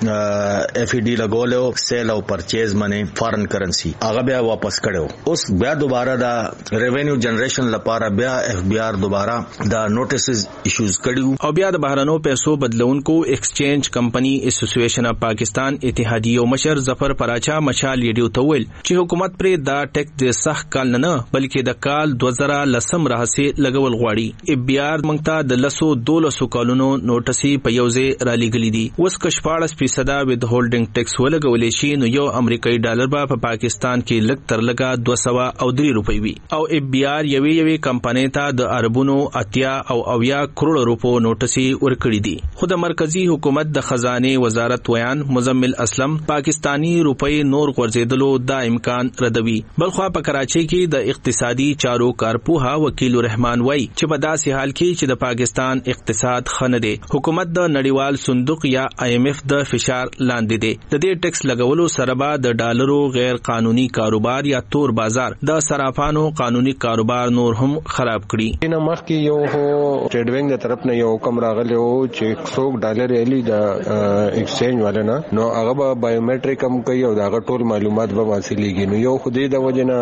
اف ای ډی لګولو سیل او پرچیز باندې فارن کرنسی هغه بیا واپس کړو. اوس بیا دوباره دا ریوینیو جنریشن لپاره بیا اف بی آر دوباره دا نوټیسز ایشوز کړو او بیا د بهرنو پیسو بدلونکو ایکسچینج کمپنی اسوسییشن اف پاکستان اتحادیو مشر ظفر پراچا مشال ریډیو ته ویل چې حکومت پر دا ټیکس د صح کال نه بلکې د کال 2010 راهسي لګول غواړي. اف بی آر مونږ د 12 کالونو نوټسي په یوځه را لګلې دي. اوس که 14% ود هولډینګ ټیکس ولګولې شي نو یو امریکایي ډالر په پاکستان کې لږ تر لږه 203 روپۍ وي او اف بی آر یوې کمپنۍ ته د اربونو 80 او 90 کروڑ روپو نوټسي ورکړي دي. خو د مرکزی حکومت د خزانه وزارت ویان مزمل اسلم پاکستانی روپۍ نور غورځیدلو دا امکان ردوي. بلخوا په کراچۍ کې د اقتصادي چارو کارپوها وکیل رحمان وای چې په داسې حال کې چې د پاکستان اقتصاد خنه دی حکومت د نړیوال صندوق یا آی ایم ایف د فشار لاندې دی. د دې ټیکس لګولو سره به د ډالرو غیر قانوني کاروبار یا تور بازار د صرافانو قانوني کاروبار نور هم خراب کړي. ان مخکې یو هو ټریډ وینګ د طرف نه یو حکم راغلی او چې 100 ډالر الی د ایکسچینج والنا نو هغه به بایومټریک هم کوي او دا ټول معلومات به حاصلېږي. نو یو خو دې د وجنه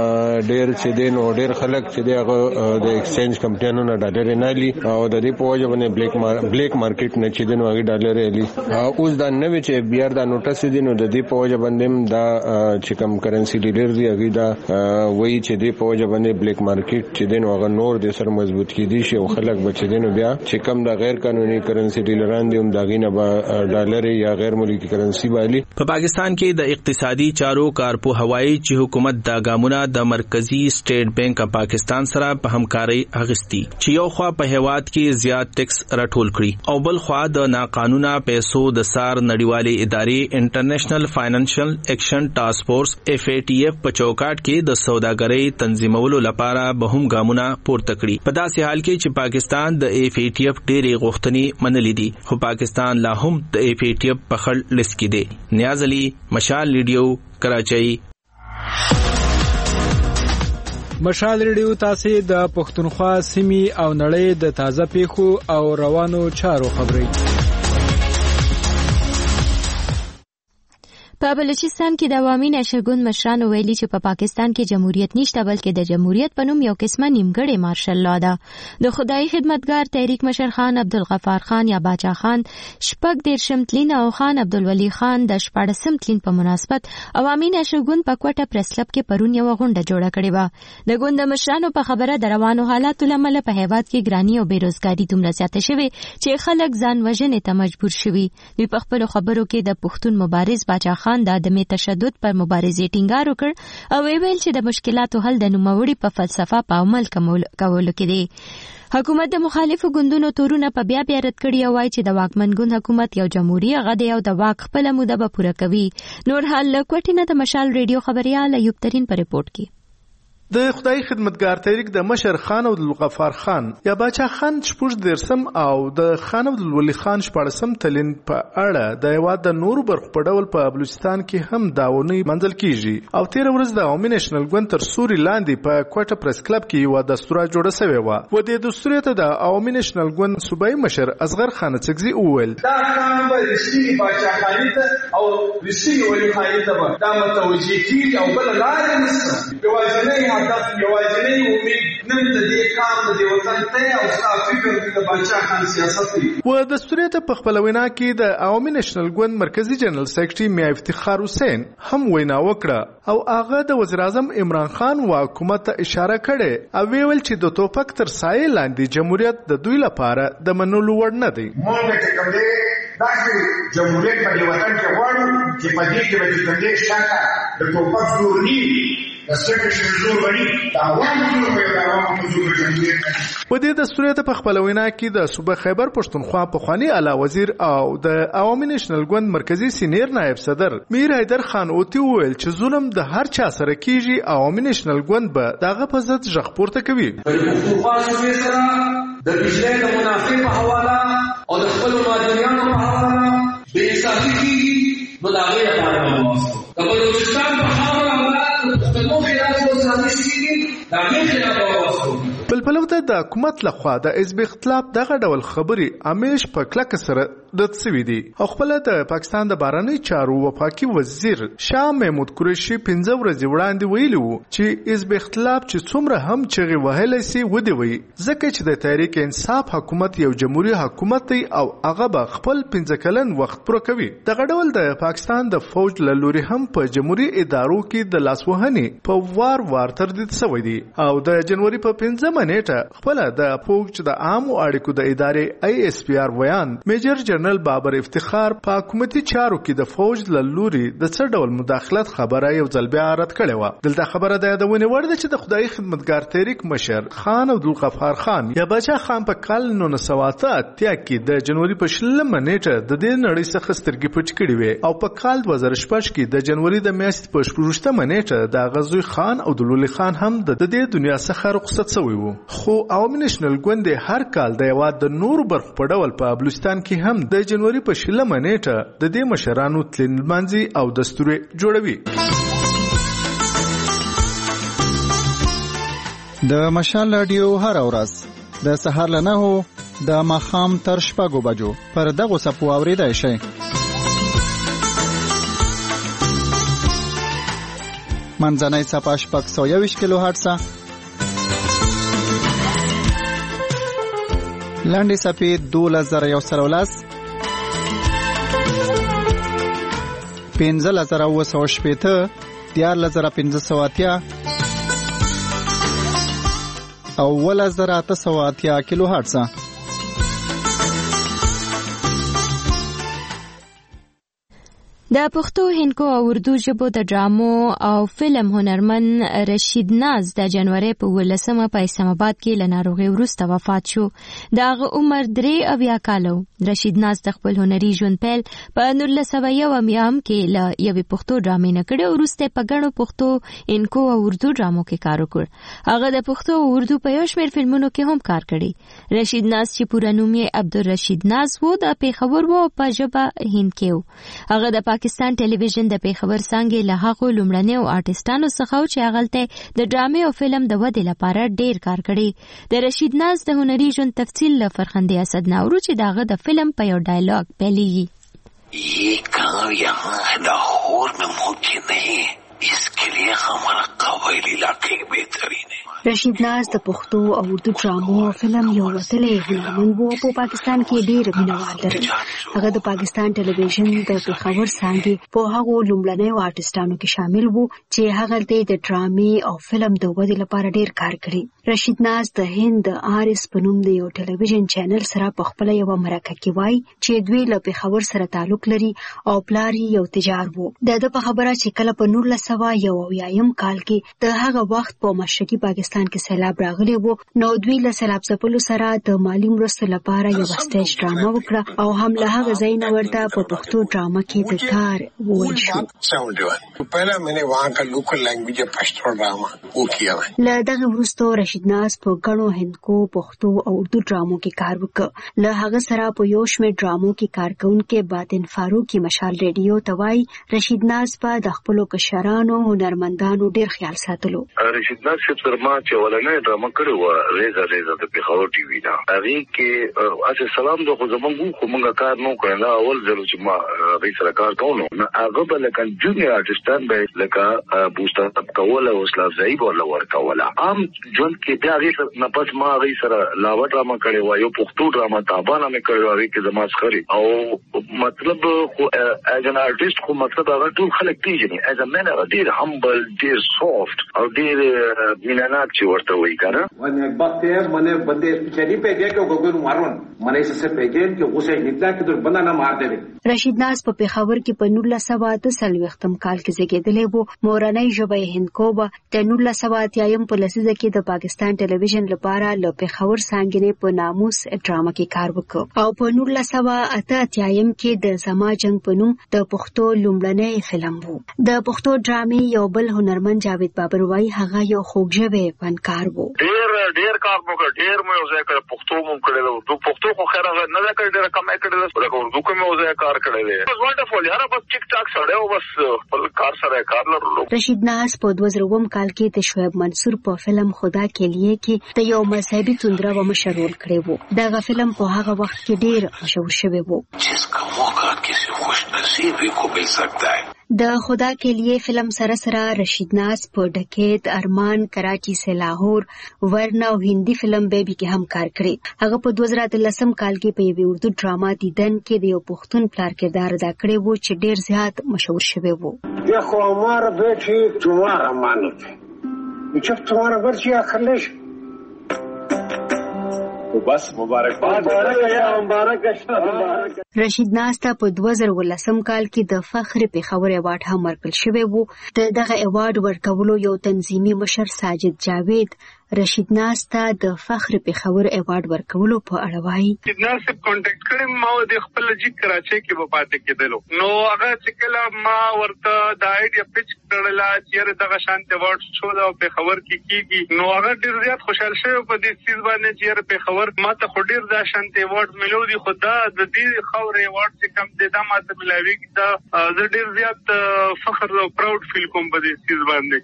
ډېر چې دین او ډېر خلک چې دغه د ایکسچینج کمپنیانو نه ډالر نه لي او د دې په وجه باندې بلیک مارکیټ نه چې دین واغی ډالر لي. اوس دا نوې چې بیا دا نوټس دي نو د دې په وجه باندې دا چې کم کرنسی ډیلر دی هغه دا وایي چې دې په وجه باندې بلیک مارکیټ چې دین واغ نور د سر مضبوط کیدي شي او خلک بچ دین بیا چې کم د غیر قانوني کرنسی ډیلران دي هم داغینه به ډالر یا غیر ملکی کرنسی والی. په پاکستان کې د اقتصادي چارو کارپو هوایی چې حکومت دا ګامونه د مرکزی سټیټ بانک اف پاکستان سره په همکاري اغستی چې یو خوا په هیواد کې زیات ټیکس راټول کړي او بل خوا د ناقانونه پیسو د سار نړیوالې ادارې انټرنیشنل فاینانشل ایکشن ټاسک فورس اف ای ټی اف په چوکاټ کې د سوداګرۍ تنظیمولو لپاره به هم ګامونه پورته کړي. په داسې حال کې چې پاکستان د اف ای ټی اف ډېرې غوښتنې منلې دي خو پاکستان لا هم د اف ای ټی اف په خړ لیست کې دی. نیاز علي مشال ریډیو کراچۍ. مشال ریډیو تاسو د پښتونخوا سیمې او نړۍ د تازه پیښو او روانو چارو خبري. په بلوچستان کې د عوامي نشرګوند مشرانو ویلي چې په پاکستان کې جمهوریت نشته بلکې د جمهوریت په نوم یو قسمه نیمګړې مارشل لا ده. د خدای خدمتګار تحریک مشر خان عبدالغفار خان یا باچا خان 14 تلین او خان عبدالولی خان د 14 تلین په مناسبت عوامي نشرګوند په کوټه پریس کلب کې پرون یو غونډه جوړه کړې و. د ګوند مشرانو په خبره د روانو حالاتو لامل په هیواد کې ګرانی او بیروزګاری دومره زیاته شوې چې خلک ځان وژنې ته مجبور شوي. دوی په خپل خبرو کې د پښتون مبارز باچا خان د عدم تشدد پر مبارزې ټینګار وکړ او ویل چې د مشکلاتو حل د نوموړي په فلسفه په عمل کولو کې دی. حکومت د مخالفو ګوندونو تورونه په بیا رد کړي او وايي چې د واکمن ګوند حکومت یو جمهوریت غدي او د واک خپل موده به پوره کوي. نور حال کوټینه د مشال ریډیو خبريال ایوب ترين په ریپورت کې. د خدای خدمتګار تحریک د مشر خان عبدالغفار خان یا باچا خان 14 او د خان عبدالولی خان 14 تلین په اړه د هیواد د نورو برخو په ډول په بلوچستان کې هم داونی منځل کیږي او 13 ورځ د عوامي نېشنل ګوند تر سوري لاندې په کوټه پریس کلب کې یو دستور جوړه شوی و د دستور ته د عوامي نېشنل ګوند صوبایي مشر اصغر خان څګزي وویل دا کار به رښتینی باچا خان ته او رښتینی ولی خان ته دا متوجه کیږي او بل لار نشته یوازې هدف یوازې امید نن د دې کار د وطن ته او فکر د باچا خان سیاست دی. و دستور ته په خپل وینا کې د عوامي نېشنل ګوند مرکزی جنرال سیکریټري میا افتخار حسین هم وینا وکړه او هغه د وزیر اعظم عمران خان او حکومت ته اشاره کړې او ویل چې د توپک تر سایې لاندې جمهوریت د دوی لپاره د منلو وړ نه دی. مونږ ته کوم دی دا چې جمهوریت په وطن کې غواړو چې په دې کې به د دې شاته د توپک زور نه په دې دستور ته په خپل وینا کې د صوبه خیبر پښتونخوا پخوانی اعلی وزیر او د عوامي نېشنل ګوند مرکزی سینیر نائب صدر میر حیدر خان اوتی وویل چې ظلم د هر چا سره کیږي عوامي نېشنل ګوند به دغه په ضد ژغ پورته کوي. پښتونخوا صوبې سره د بجلی د منافع په حواله او د خپل مادریانو په حواله بې انصافي کیږي نو د هغې لپاره به وواسطو د بلوچستان په خاوره پښتنو خلاف یو سازش دا غیر خلاف واسو بلبلو د حکومت لخوا د حزب اختلاف دغه ډول خبرې همیش په کلکه سره رد شوي دي او خپل د پاکستان د بهرنی چارو وفاقي وزیر شاه محمود قریشي 15 ورځې وړاندې ویلي وو چې حزب اختلاف چې څومره هم چغې وهلی سي ودې وي ځکه چې د تحریک انصاف حکومت یو جمهوریت حکومت دی او هغه به خپل 15 کلن وخت پوره کوي. دغه ډول د پاکستان د فوج له لوري هم په جمهوریت ادارو کې د لاسوهنې په وار تردید شوی دی او د جنوري په 15 نیټه خپل د فوج د عامو اړیکو د ادارې ISPR ویان میجر جنرال بابر افتخار په حکومتي چارو کې د فوج له لوري د څه ډول مداخلت خبره یو ځل بیا رد کړې و. دلته خبره د یادونې وړ ده چې د خدای خدمتګار تحریک مشر خان عبدالغفار خان یا بچا خان په کال 1980 کې د جنوري په 16 نیټه د دې نړۍ څخه سترګې پټ کړې وې او په کال 2016 کې د جنوري د میاشتې په 14 نیټه د غزوی خان عبدالولي خان هم د دې دنیا څخه رخصت شوی وو. خو عوامي نېشنل ګوند هر کال د هېواد د نورو برخو په ډول په بلوچستان کې هم د جنوري په 16 نیټه د دې مشرانو تلین لمانځي او دستور جوړوي. د مشال رادیو هر ورځ د سهار له 9 د ماښام تر 6 بجو پر دغه صفو اوریدای شئ. منځنۍ صفحه 621 کیلو هرتز، لاندې صفحه 12110، 15980، 14580 او 11880 کیلو هرتز. د پښتو هندکو او اردو ژبو د ډرامو او فلم هنرمن رشید ناز د جنوري په 18 په اسلام آباد کې له ناروغۍ وروسته وفات شو. د هغه عمر 83 کال و. رشید ناز د خپل هنري ژوند پیل په 1901 کې له یوې پښتو ډرامې نه کړی او وروسته په ګڼو پښتو هندکو او اردو ډرامو کې کار وکړ. هغه د پښتو او اردو په یو شمېر فلمونو کې هم کار کړی. رشید ناز چې پوره نوم یې عبدالرشید ناز و د پیښور و په ژبه هند کې و. هغه د پاکستان ټلویزیون د پیښور څانګې له هغو لومړنیو آرټسټانو څخه و چې هغلته د ډرامې او فلم د ودې لپاره ډیر کار کړی. د رشید ناز د هنري ژوند تفصیل له فرخنده اسد ناورو چې دغه د فلم په یو ډایلاګ پیلېږي. یہ کام یہاں لاہور میں ممکن نہیں، اس کے لیے ہمارا قبائلی علاقے بہترین ہے. رشید ناز د پښتو او اردو ډرامو او فلم یو وتلی هنرمند و په پاکستان کې ډېر مینوال لري. هغه د پاکستان ټلویزیون د پیښور څانګې په هغو لومړنیو آرټسټانو کې شامل و چې هغه د ډرامې او فلم د ودې لپاره ډېر کار کړی. رشید ناز د هند د آرس په نوم د یو ټلویزیون چینل سره په خپل یو مرکه کې وایي چې دوی له پیښور سره تعلق لري او پلار یو تجار و. د په خبره چې کله په 1901 کال کې د هغه وخت په مشرقي پاکستان کې سیلاب راغلی وو، نو دوی له سیلاب ځپلو سره د مالی مرستو لپاره یو سټیج ډرامه وکړه او هم له هغه ځای نه ورته په پښتو ډرامه کې د کار وویل شو. پهله میں نے وہاں کا لوکل لینگویج پشتو ڈرامہ وہ کیا ہے. له دغه وروسته رشید ناز په ګڼو هندکو، پښتو او اردو ډرامو کې کار وکړ. له هغه سره په یو شمېر ډرامو کې کار کوونکی باطن فاروقي مشال ریډیو ته وایي رشید ناز په د خپلو کشرانو هنرمندانو ډېر خیال ساتلو. رشید ناز صاحب سره ما چې ولنه ډرامه کړې و ریزه د پیښور ټي وي دا هغه کې اسه سلام د خو زمونږ کومه کار نو کړل. اول ځل چې ما هغه سره کار کوم نو هغه بل کان جونیئر آرټسټان به لکه بوسټ اپ کوله او اسلام زئی ولا ورکوله عام جون کې بیا هغه نه پس ما هغه سره لاوه ډرامه کړې و یو پښتو ډرامه تابانه مې کړې و هغه کې زما ښکری او مطلب خو از ان آرټست خو مطلب هغه ټول خلک پیژني از ا مین ډیر همبل ډیر سافت او ډیر مینانات چې ورته وایي کنه ونه بخته منه بنده سپیشلی پیګه کې وګورم مارون منه څه پیګه کې غوسه نکلا کې در بنا نه مار دی. رشید ناز په پیښور کې په 1940 کال کې زیږیدلی و. مورنۍ ژبه یې هندکو وه. د 1980 په لسیزه کې د پاکستان ټلویزیون لپاره له پیښور څانګې په ناموس ډرامه کې کار وکړ او په 1988 کې د زما جنگ په نوم د پښتو لومړنی فلم و. د پښتو ډرامې یو بل هنرمند جاوید بابر وایي هغه یو خوږژبی فنکار و. ډیر کار وکړ، ډیر مې وځای کړ، پښتو مو کړل او پښتو خو خیر هغه نه کړل، ډیر کم کړل، ورکه اردو کې مې وځای کار کړل. واټ ونډرفul یاره بس ټیک ټاک سره او بس خپل کار سره کار لرلو رشید ناز په 2000 کال کې د شعیب منصور په فلم خدا کے لیے کې د یو مذهبي توندره و مشر رول کړی وو. دغه فلم په هغه وخت کې ډیر مشهور شوی وو. د خدا کے لیے فلم سره سره رشید ناز په ډکیت، ارمان، کراچی سے لاهور، ورنا او هندي فلم بیبي کې هم کار کړی. هغه په 2013 کال کې په یوه اردو ډراما دیدن کې د یو پښتون پلار کردار ادا کړی وو چې ډیر زیات مشهور شوی وو. देखो हमारा बेटी तुम्हारा मानत है, जब तुम्हारा बच्ची आखिर बस मुबारकबाद. رشید ناز ته په 2013 کال کې د فخر پېښور ایوارډ هم ورکړل شوی وو. دغه ایوارډ ورکولو یو تنظیمي مشر ساجد جاوید رشید ناز ته د فخر پېښور ایوارډ ورکولو په اړه وایي. رشید ناز صاحب کانټیکټ کړم ما د خپل جی کراچۍ کې په پاتې کېدلو نو هغه چې کله ما ورته د آیډیا پیچ کړل چې دغه شانت ایوارډ شو دا پېښور کې کیږي نو هغه ډیر زیات خوشاله شو په دې چیز باندې چې پېښور ما ته خو ډیر دا شانت ایوارډ ملو دي خدا د دې خور ایوارډ چې کم دې دا ما ته ملاوي دا زه ډیر زیات فخر او پراود فیل کوم په دې چیز باندې.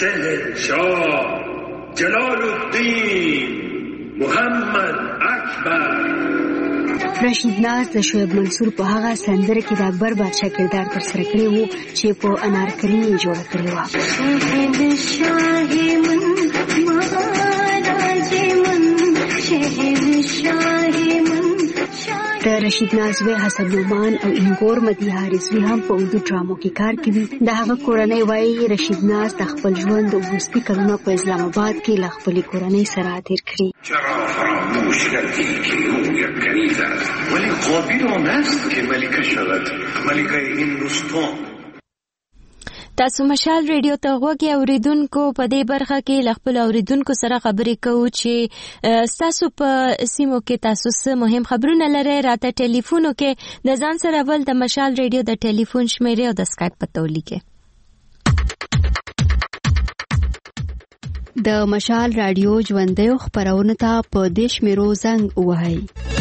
جلال الدین محمد اکبر. رشید ناز د شعیب منصور په هغه سندره کې د اکبر بادشاه کردار ترسره کړی وو چې په انارکلي یې جوړه کړې وه. د رشید ناز وی حسن نعمان او انګور مدیحه رضوی هم په اردو ډرامو کې کار کوي. د هغه کورنۍ وایي رشید ناز د خپل ژوند د وروستي کلونه په اسلام آباد کې له خپلې کورنۍ سره تیر کړي. چرا فراموش کردی که او یک کنیز است ولی قابل آن است که ملکه شود، ملکه هندوستان. تاسو مشال ریډیو ته غوږی اوریدونکو په دې برخه کې ل خپل اوریدونکو سره خبرې کوو چې تاسو په سیمو کې تاسو سره مهم خبرونه لرئ راته ټلیفون وکړئ. د ځان سره ول د مشال ریډیو د ټلیفون شمیرې او د اسکایپ پته ولیکئ. د مشال رادیو ژوندۍ خبرونه ته په دې شمیرو زنګ ووهئ.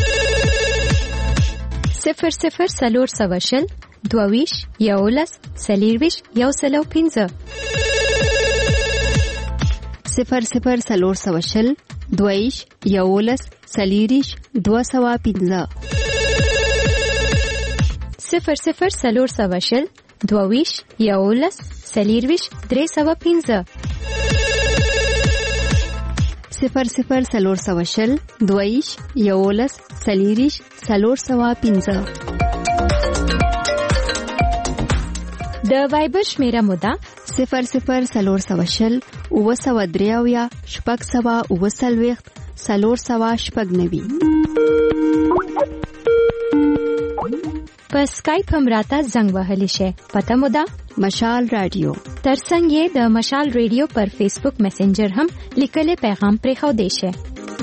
00 22 11 سلیرویش 105 00 22 11 سلیریش 205 00 22 11 سلیرویش 305 00 22 11 سلیریش 405. د وایبر شمیره مودا 00 903 499 په اسکایپ هم راته زنګ وهلی شي. پته مودا مشال رادیو. ترڅنګ یې د مشال ریډیو پر فیسبوک میسنجر هم لیکلي پیغام پرې خو دی شي.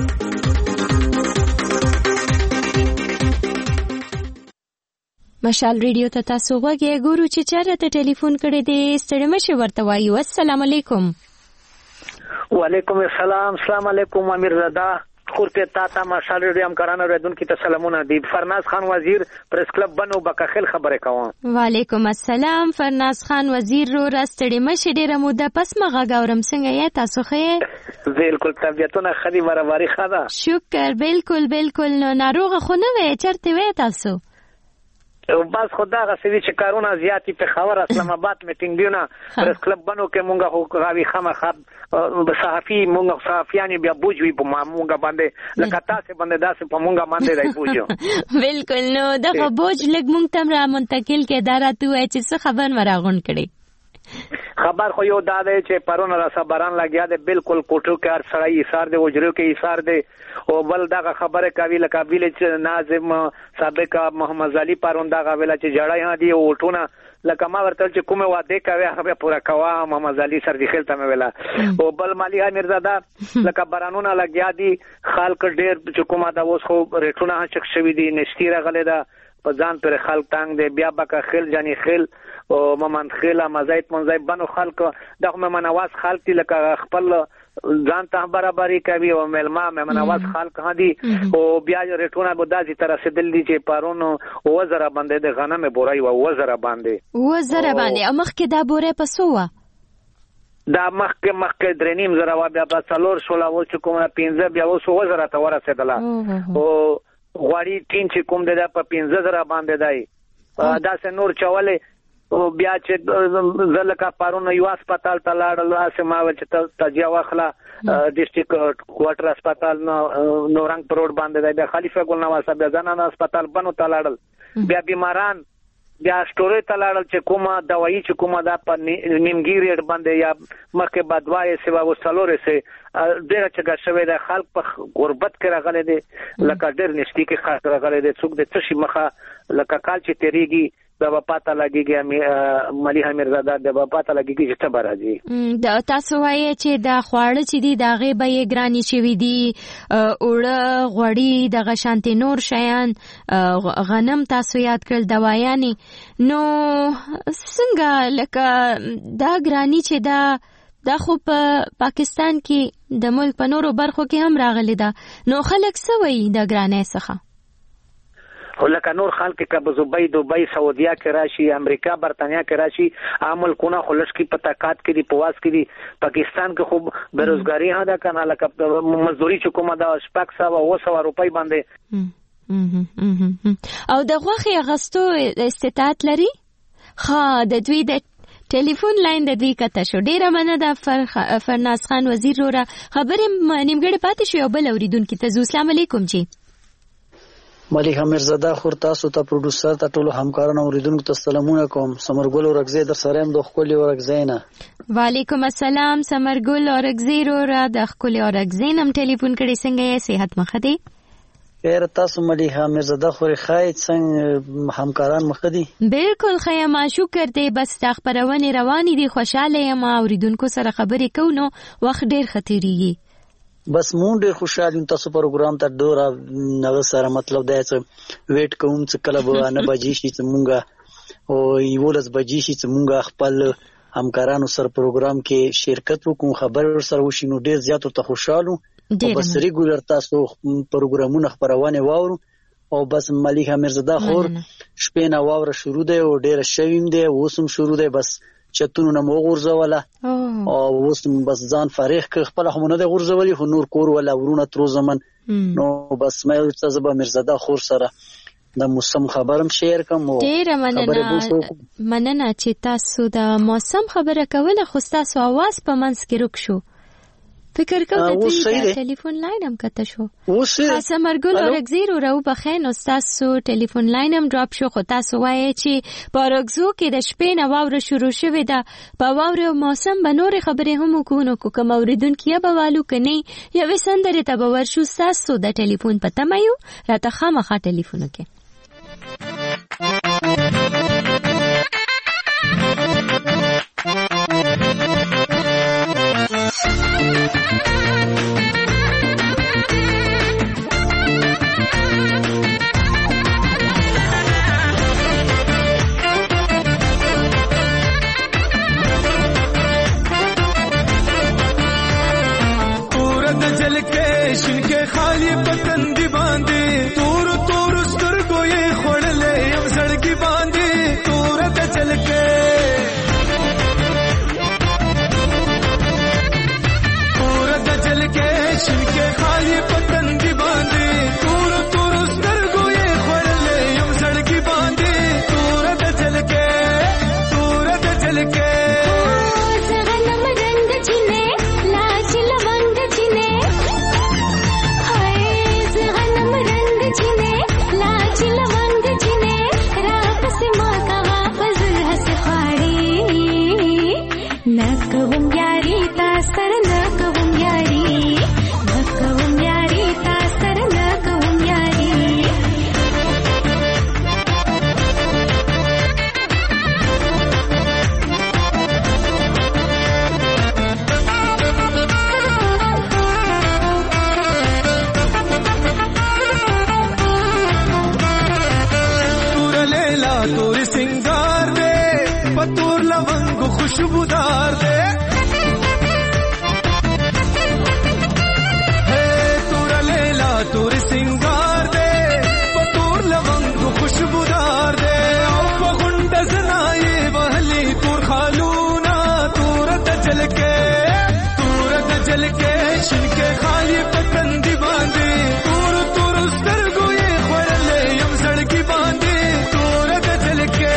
مشال ریډیو ته تاسو غوږی ګورو چې چېرته ټلیفون کړی دی. ستړي مشه ورته وایو. السلام علیکم. وعلیکم السلام. السلام علیکم امیر زاده خورته تا مشال ریډیو همکارانو ردونکو ته سلامونه دي. فرناز خان وزیر پریس کلب بنو بکخل خبره کوم. وعلیکم السلام فرناز خان وزیر رو راستړي مشه ډیره موده پس مغه غورم څنګه یې تاسو خې؟ بالکل طبيعتونه خدي برابرۍ خدا. شکر. بالکل نو ناروغه خو نه وې چرته وې تاسو؟ بس خدا غسوی چې کارونه زیاتی په خبر اسلام آباد میټینګونه پریس کلب بنو کې مونږه خو غاوی خامخاب صحافي مونږ صحافیان بیا بوجوي په مونږه باندې لکه تاسو باندې داسې په مونږه باندې راي بوجو. بالکل نو دغه بوج لګ مونږ تم را منتقل کې اداراتو چې څه خبر مراغون کړي. خبر خو یو دا دی چې پرونه را صبران لګیا دی. بالکل کوټو کې هر سړی ایثار دی وجرو کې ایثار دی او بل دغه خبره کوي لکه ویلج ناظم سابق محمد علي پرون دغه ویل چې جړای هدي او ټونه لکه ما ورته چې کومه واده کوي هغه پورا کوا محمد علي سر دی خلته مې ویلا او بل مالی میرزاده لکه برانونه لګیا دي خلک ډېر چې کومه دا اوس خو ریټونه چک شوی دي نشتی راغله دا په ځان پر خلک تانګ دی بیا بکه خل جانی خل او ممن خل مزایت منځای بنو خلک دغه منواز خلک لکه خپل ځان ته برابرۍ کوي او ملما منواز خلک هدي او بیا ریټونه به داسې تر رسیدل دي چې پارونو وزره باندې د غنمه بورای او وزره باندې مخکې دا بوره پسوه دا مخکې درنیم زره وا بیا په څلور شول او چې کومه 15 بیا اوس وزره ته ورسېدله او غواړي ټین چې کوم ده په 15 زره باندې دی دا سه نور چولې او بیا چې زلکه پارونه یو هسپتال ته لاړل اسما چې تجیا واخلا ډیسټریکټ کوارټر هسپتال نو رنگ پروډ باندې دی بیا خلیفہ ګل نواز بیا ځانان هسپتال بنو ته لاړل بیا بیماران بیا سټوري ته لاړل چې کومه دوايي چې کومه دا په نیمګي ریټ باندې یا مخکې بدوای سیوا وسلورې سي ډېر چې ګښوي د خلک په غربت کې راغلي دي لکه ډېر نشتی کې خاطر راغلي دي څوک د تشي مخه لکه کال چې تیریږي د پاته لګيږي مليحه میرزاده د پاته لګيږي چې تبر راځي دا تاسو وایي چې دا خواړه چې دي دا غي به ګرانی شوی دي اوړه غوړي د غشانتي نور شیان غنم تاسو یاد کړل دوايانې نو څنګه لکه دا ګرانی چې دا خو په پاکستان کې د ملک په نورو برخو کې هم راغلي ده نو خلک سوي د ګرانۍ څخه ولکه نور خلک که دوبۍ سعودیا کې راشي امریکا برتانیا کې راشي عمل کونه خلش کی پتاکات کې دی پواس کې دی پاکستان کې خوب بیروزګاری ها دا کنه لکه مزدوري چې کومه دا شپږ سو او 100 روپۍ باندې او د غوخي غستو استطاعت لري خا د دوی د ټلیفون لاین د دوی کته شو ډیره مننه د فرناز خان وزیر را خبره نیمګړې پاتې شو بل اوریدونکو ته السلام علیکم جی مليحه میرزاده خور تاسو ته پروډوسر ته ټول همکارانو اوریدونکو ته سلامونه کوم سمرګل اورګزی در سره هم د خپل اورګزی نه وعلیکم السلام سمرګل اورګزی را د خپل اورګزی نم ټلیفون کړي څنګه یې صحت مخ دی خیر تاسو مليحه میرزاده خور خای څنګه همکاران مخ دي بالکل خیمه شکر دی بس تخبرونه رواني دي خوشاله یم اوریدونکو سره خبرې کوو وخت ډیر خطرېږي بس مونږ ډېر خوشاله یو تاسو پروګرام ته ډوره نو سره مطلب دا چې ویټ کوم چې کله به نه بجې شي چې مونږه او یولس بجې شي چې مونږه خپل همکارانو سره پروګرام کې شرکت وکړو خبر سره وشي نو ډېر زیات ته خوشاله او بس ریګولر تاسو پروګرامونه خبرونه واورو او بس مليحه میرزاده خور شپې نه واوره شروع ده او ډېر شویم ده اوسم شروع ده بس چتونو نه مو غورځوله او اوس بس ځان فارغ ک خپل همونه د غورځولي خو نور کور ولا ورونه تر زمن نو بس مې تاسو میرزاده خور سره د موسم خبرم شیر کوم ډیر مننه چې تاسو د موسم خبره کوله خو تاسو आवाज په منځ کې رک شو فکر کوم چې ټلیفون لاین هم کته شو سمرګل اورګزی رو بخین تاسو ټلیفون لاین هم ډراپ شو خو تاسو وایي چې پارګزو کې د شپې نه واوره شروع شوه ده په واوره موسم به نور خبرې هم کوونو کوم اوریدونکو به والو کني یا وسندره ته به ورشو تاسو د ټلیفون پته مایو راته خامخا ټلیفون کې شنکه خالی پتندی باندې تور تور سترګو یې خړلې یم سړکی باندې تور ته چلکه شنکه خالی پتندی باندې تور تور سترګو یې خړلې یم سړکی باندې تور ته چلکه खुशबूदार दे हे तोरा लेला तोर सिंगार दे पतोर लवंग खुशबूदार दे ओ गुंड जनाए वहली तोर खालूना तोर तजल के دل کې شینکه خالی پتندي باندې تور تور سترګو یې خورلې یم زړګي باندې تور د دل کې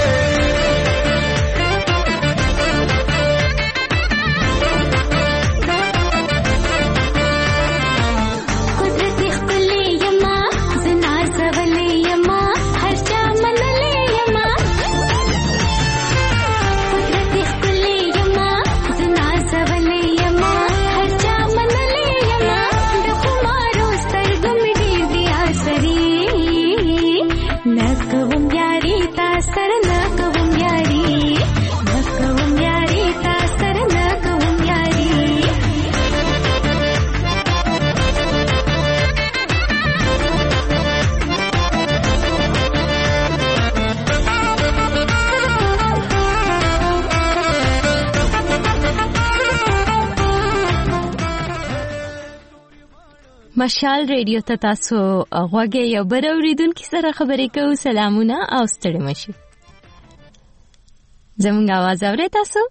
قدرت خپلې یما زنا زولې یما هر چا منلې یما قدرت خپلې یما زنا زولې یما هر چا منلې یما د خمارو سترګو مې ډېر بیا سري نه کوم یاري تا سره نه کوم یاري نه کوم یاري تا سره نه کوم یاري مشال ریډیو ته تاسو غوږی یو بل اوریدونکي سره خبرې کوو. سلامونه او ستړي مشي. زموږ आवाज اورئ تاسو؟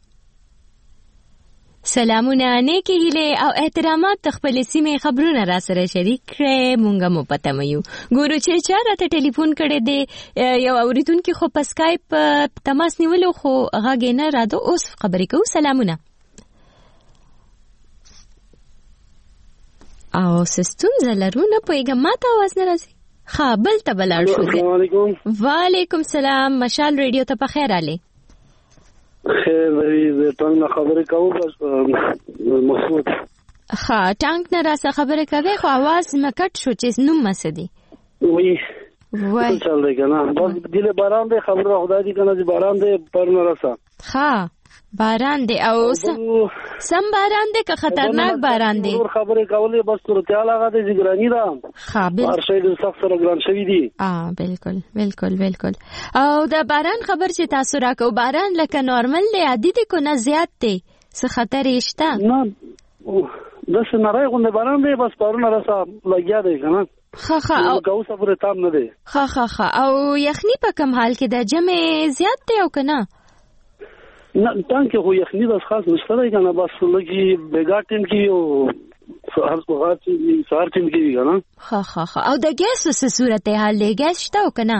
سلامونه، نیکی هیله او احترامات د خپلې سیمې خبرونه را سره شریک کړئ. مونږ مو پته مېو ګورو چې چا راته ټلیفون کړی دی. یو اوریدونکي خو په سکایپ تماس نیولو خو غږ یې نه راځو. اوس خبرې کوو. سلامونه. او سستون زلرونه پویګه ماته आवाज نه راځي. ها بل ته بلار شو. السلام علیکم. وعلیکم سلام. مشال ریډیو ته په خیر आले. خیر دی ټنګ نه خبرې کوو بس مسعود. ها ټنګ نه راسه خبرې کوي خو आवाज مکټ شو چې نوم مسدي. وای وای چل دی کنه بس دله باران دی خبره خدای دی کنه چې باران دی پر نه راسه. ها باران دی او سم باران دی که خطرناک باران دی. نور خبرې کولې بس ترتیا لاغه دی ګرانی دا. ها بالکل. هر شی د سخت سره ګران شوی دی. بالکل بالکل بالکل. او دا باران خبر چې تاسو راکو باران لکه نورمال دی عادي دی کو نه زیات دی. څه خطر یشته؟ نه داسې نری غونډه باران دی بس پرونه راسه لګیا دی کنه. خا او کو صبر تام نه دی. خا او یخنی په کم حال کې د جمع زیات دی او کنه؟ نه تانکه خو یخنی د خاص نشته دی کنه بس لګي بیګا ټیم کې او سهار ټیم کې دی کنه. خا او د ګیس څه صورت حال دی؟ ګیس شته او کنه؟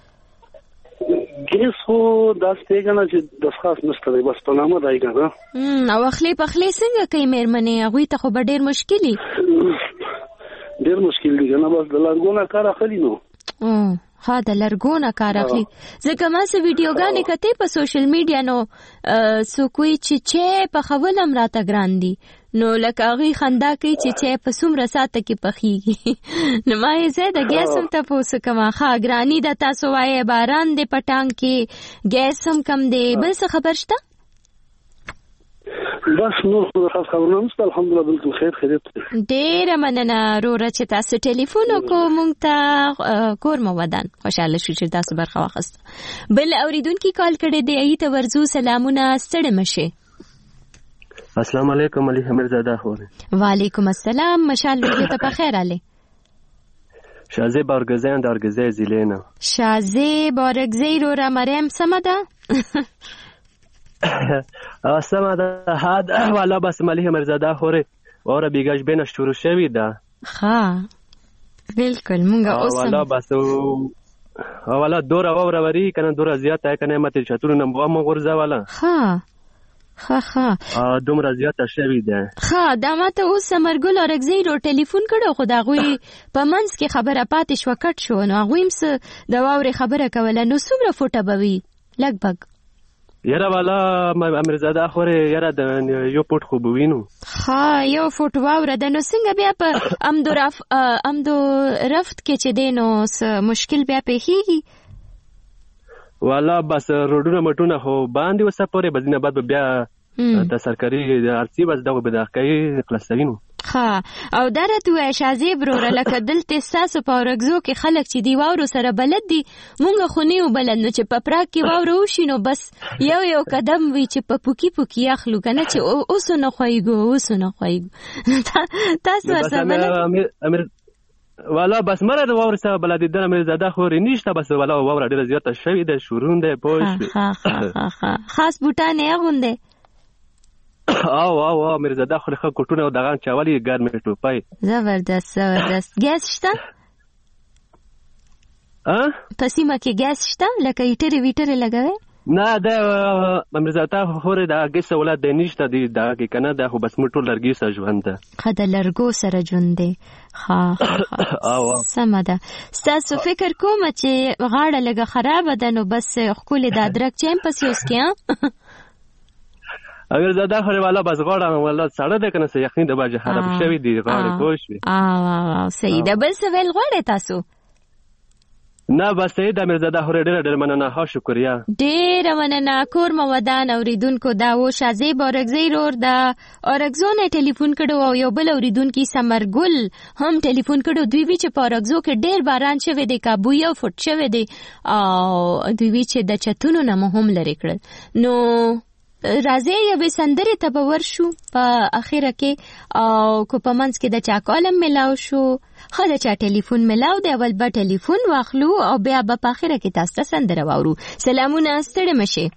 ګیس خو داسته کنه چې د خاص نشته دی بس په نامه دی کنه. او اخلي پخلي څنګه کوي مېرمنې؟ هغه ته خو ډېر مشکلي ډېر مشکل دی کنه بس د لارګونه کار اخلي نو. ها د لرګونه کار اخلي. ځکه ما سه ویډیوګانې کتې په سوشل میډیا نو سو کوئی چې په خولم راته ګران دي نو لکه هغه خندا کوي چې په څومره ساته کې پخېږي. نو ما یې زه د ګیس هم تاسو کما ښه ګرانی د تاسو وایي باران د پټان کې ګیس هم کم دی. بل څه خبر شته؟ بس نور خاص خبرونه نشته الحمدلله بالکل خیریت. ډېره مننه وروره چې تاسو ټلیفون وکړو مونږ ته. کور مو ودان خوشاله شو چې تاسو برخه واخیسته. بل اوریدونکي کال کړی دی ای ته ورزو. سلامونه ستړي مشه. السلام علیکم علي حمیرزاده خوره. وعلیکم السلام. مشال ریډیو ته په خیر आले. شازه بارگزین دارگزه زیلینا. شازه بارگزی رو را مریم سمده؟ سمده هاد والا بس ملی حمیرزاده خوره واره بیگاش بینش شروع شوی ده. بالکل مونږه اوسم والا بس والا دور وری کنه دور زیات کنه مته چتور نه مو غرزه والا. ها دومره زیاته شوی ده. دا ماته اوس سمرګل اورګزی رو ټلیفون کړو خو دا غوي په منځ کې خبره پاتې شو کټ شو نو غویم څه د واوري خبره کوله نو څومره فوټه بوي لګبګ یاره والا امیرزاده خوره یاره د یو پټ خو بوینو. یو فوټ واوره د نو څنګه بیا په امدو رفت کې چې دینو مشکل بیا پیخیږي. والا بس روډونه مټونه خو باندې وسه پورې بزنه بعد بیا د سرکاري ارسي بس دغه بداخکې خلاصوینو. او درته شازي بروره لکه دلته ساسو په ورګزو کې خلک چې دی واورو سره بلد دي مونږ خو نه یو بلد نو چې په پراک کې واورو وشي نو بس یو قدم وی چې په پوکی اخلو کنه چې اوس نه خوایګو تاسو سره بلد والا بس مره د واور سره بلد دي مې زده خوري نشته بس والا واور ډیره زیاته شوی ده شورون ده پوش خاص بوټان یې غونډه او مرزاده خو له کوټونه او دغه چاولي ګرمه ټوپای زبردست ګیس شته پسیمه کې ګیس شته لکه ایټری ویټری لګوي نه دا مرزاده خو دا ګیس ولادت د نشته دی دا کې کنه دا خو بس موټر لرګي سره ژوند ده خدای لرګو سره ژوند دی ها سمه ده ستاسو فکر کوم چې غاړه لګه خراب ده نو بس خپل د ادرک چم پسې اوس کې اگر زاده خو والا بس غاړه ولا سړه ده کنه سې یقین د باجه خراب شوی دی غاړه کوش وي صحیح ده بل څه ویل غواړې تاسو نه بس د مرزاده خو ډېر مننه ها شکریا ډېر مننه کور مودان اوریدونکو دا و شازیب اورګزی رور دا اورګزو نه ټلیفون کړو او یو بل اوریدونکو سمرګل هم ټلیفون کړو دوی وی چې په اورګزو کې ډېر باران شوی دی کابو یو فوټ شوی دی او دوی وی چې د چتونو نه مهم لري کړل نو راځي یو سندره ته باور شو په اخیره کې او کو پمنس کې د چا کالم ملاو شو خله چا ټلیفون ملاو دی اول به ټلیفون واخلو او بیا په اخیره کې تاسو ته سندره واورو سلامونه ستړي مشه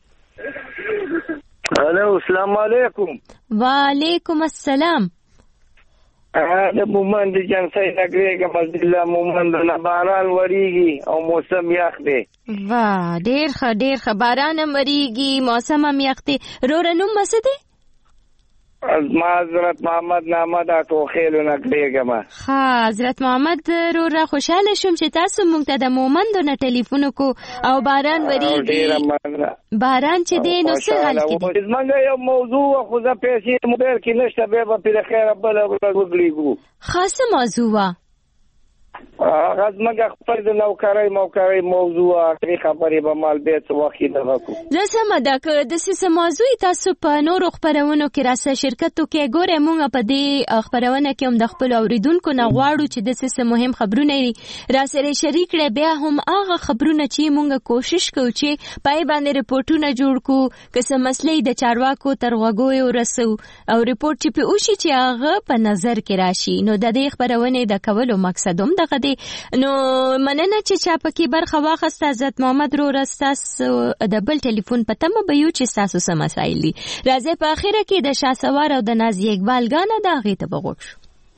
الو السلام علیکم وعلیکم السلام د مومند جنسای نګریګه مزله مومند نه باران وریږي او موسم یخ دی وا ډیر ښه باران وریږي موسم هم یخ دی رورنوم مسده ما حضرت محمد نامه دا ټوخیلو نګریګه ما ها حضرت محمد رور خوشاله شوم چې تاسو مونږ ته د مومند نه ټلیفون کو او باران وریږي باران چې دی نو څه حل کړي زمونږ یو موضوع خو ځه پیسې موبایل کې نشته به په خیر بل وګړيګو خاصه موضوع غاز مګه خپل د نوکرۍ موضوع خبرې به مال به څه وخت دغه کو زسمه دا که د سیسه موضوع تاسو په نورو خبرونو کې راسه شرکتو کې ګوره مونږ په دې خبرونه کې هم د خپل اوریدونکو نه غواړو چې د سیسه مهم خبرونه راسره شریک کړي بیا هم هغه خبرونه چې مونږ کوشش کوو چې پای باندې ریپورتونه جوړ کو که مسلې د چارواکو تر غوږو ورسو او ریپورت چې په اوشي چې هغه په نظر کې راشي نو د دې خبرونه د کولو مقصد هم دغه دی نو مننه چې چا پکې برخه واخسته حضرت محمد رو رستاس د بل ټلیفون په تمه به یو چې تاسو سم مسایل دي راځي په اخره کې د شاسوار او د نازي اقبال غانا دا غي ته بغوښ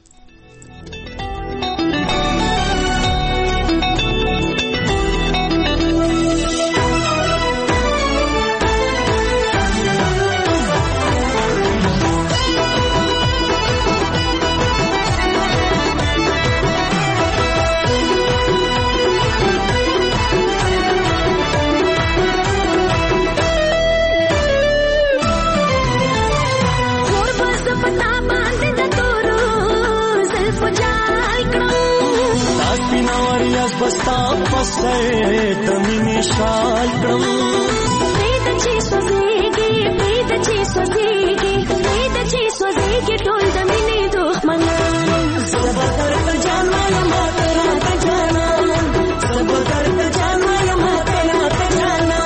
बस्ता पसे तमिनी शाल क्रम वेद ची स्वजेगी टोल दमिनी दुश्मन सब दर्द जाना यमा तेरा जाना सब दर्द जाना यमा तेरा जाना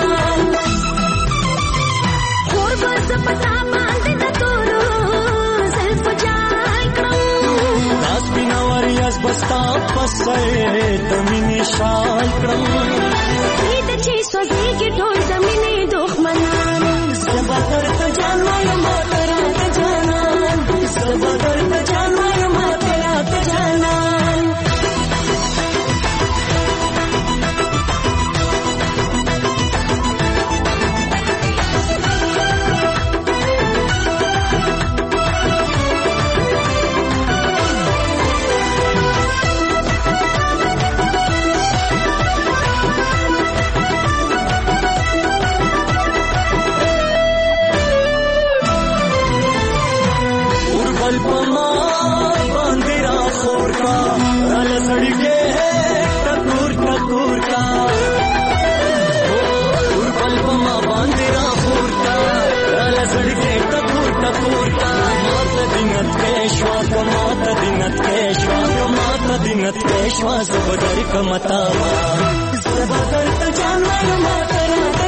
और बस पता मान दे तोरो सिर्फ जाय क्रम दास बिना वरियास बस्ता पसे तमिनी शाल क्रम वेद ची स्वजेगी टोल दमिनी दुश्मन सब दर्द जाना यमा तेरा जाना सब दर्द जाना यमा तेरा जाना श्वास बदर कमता सब दर्द जाना यमा तेरा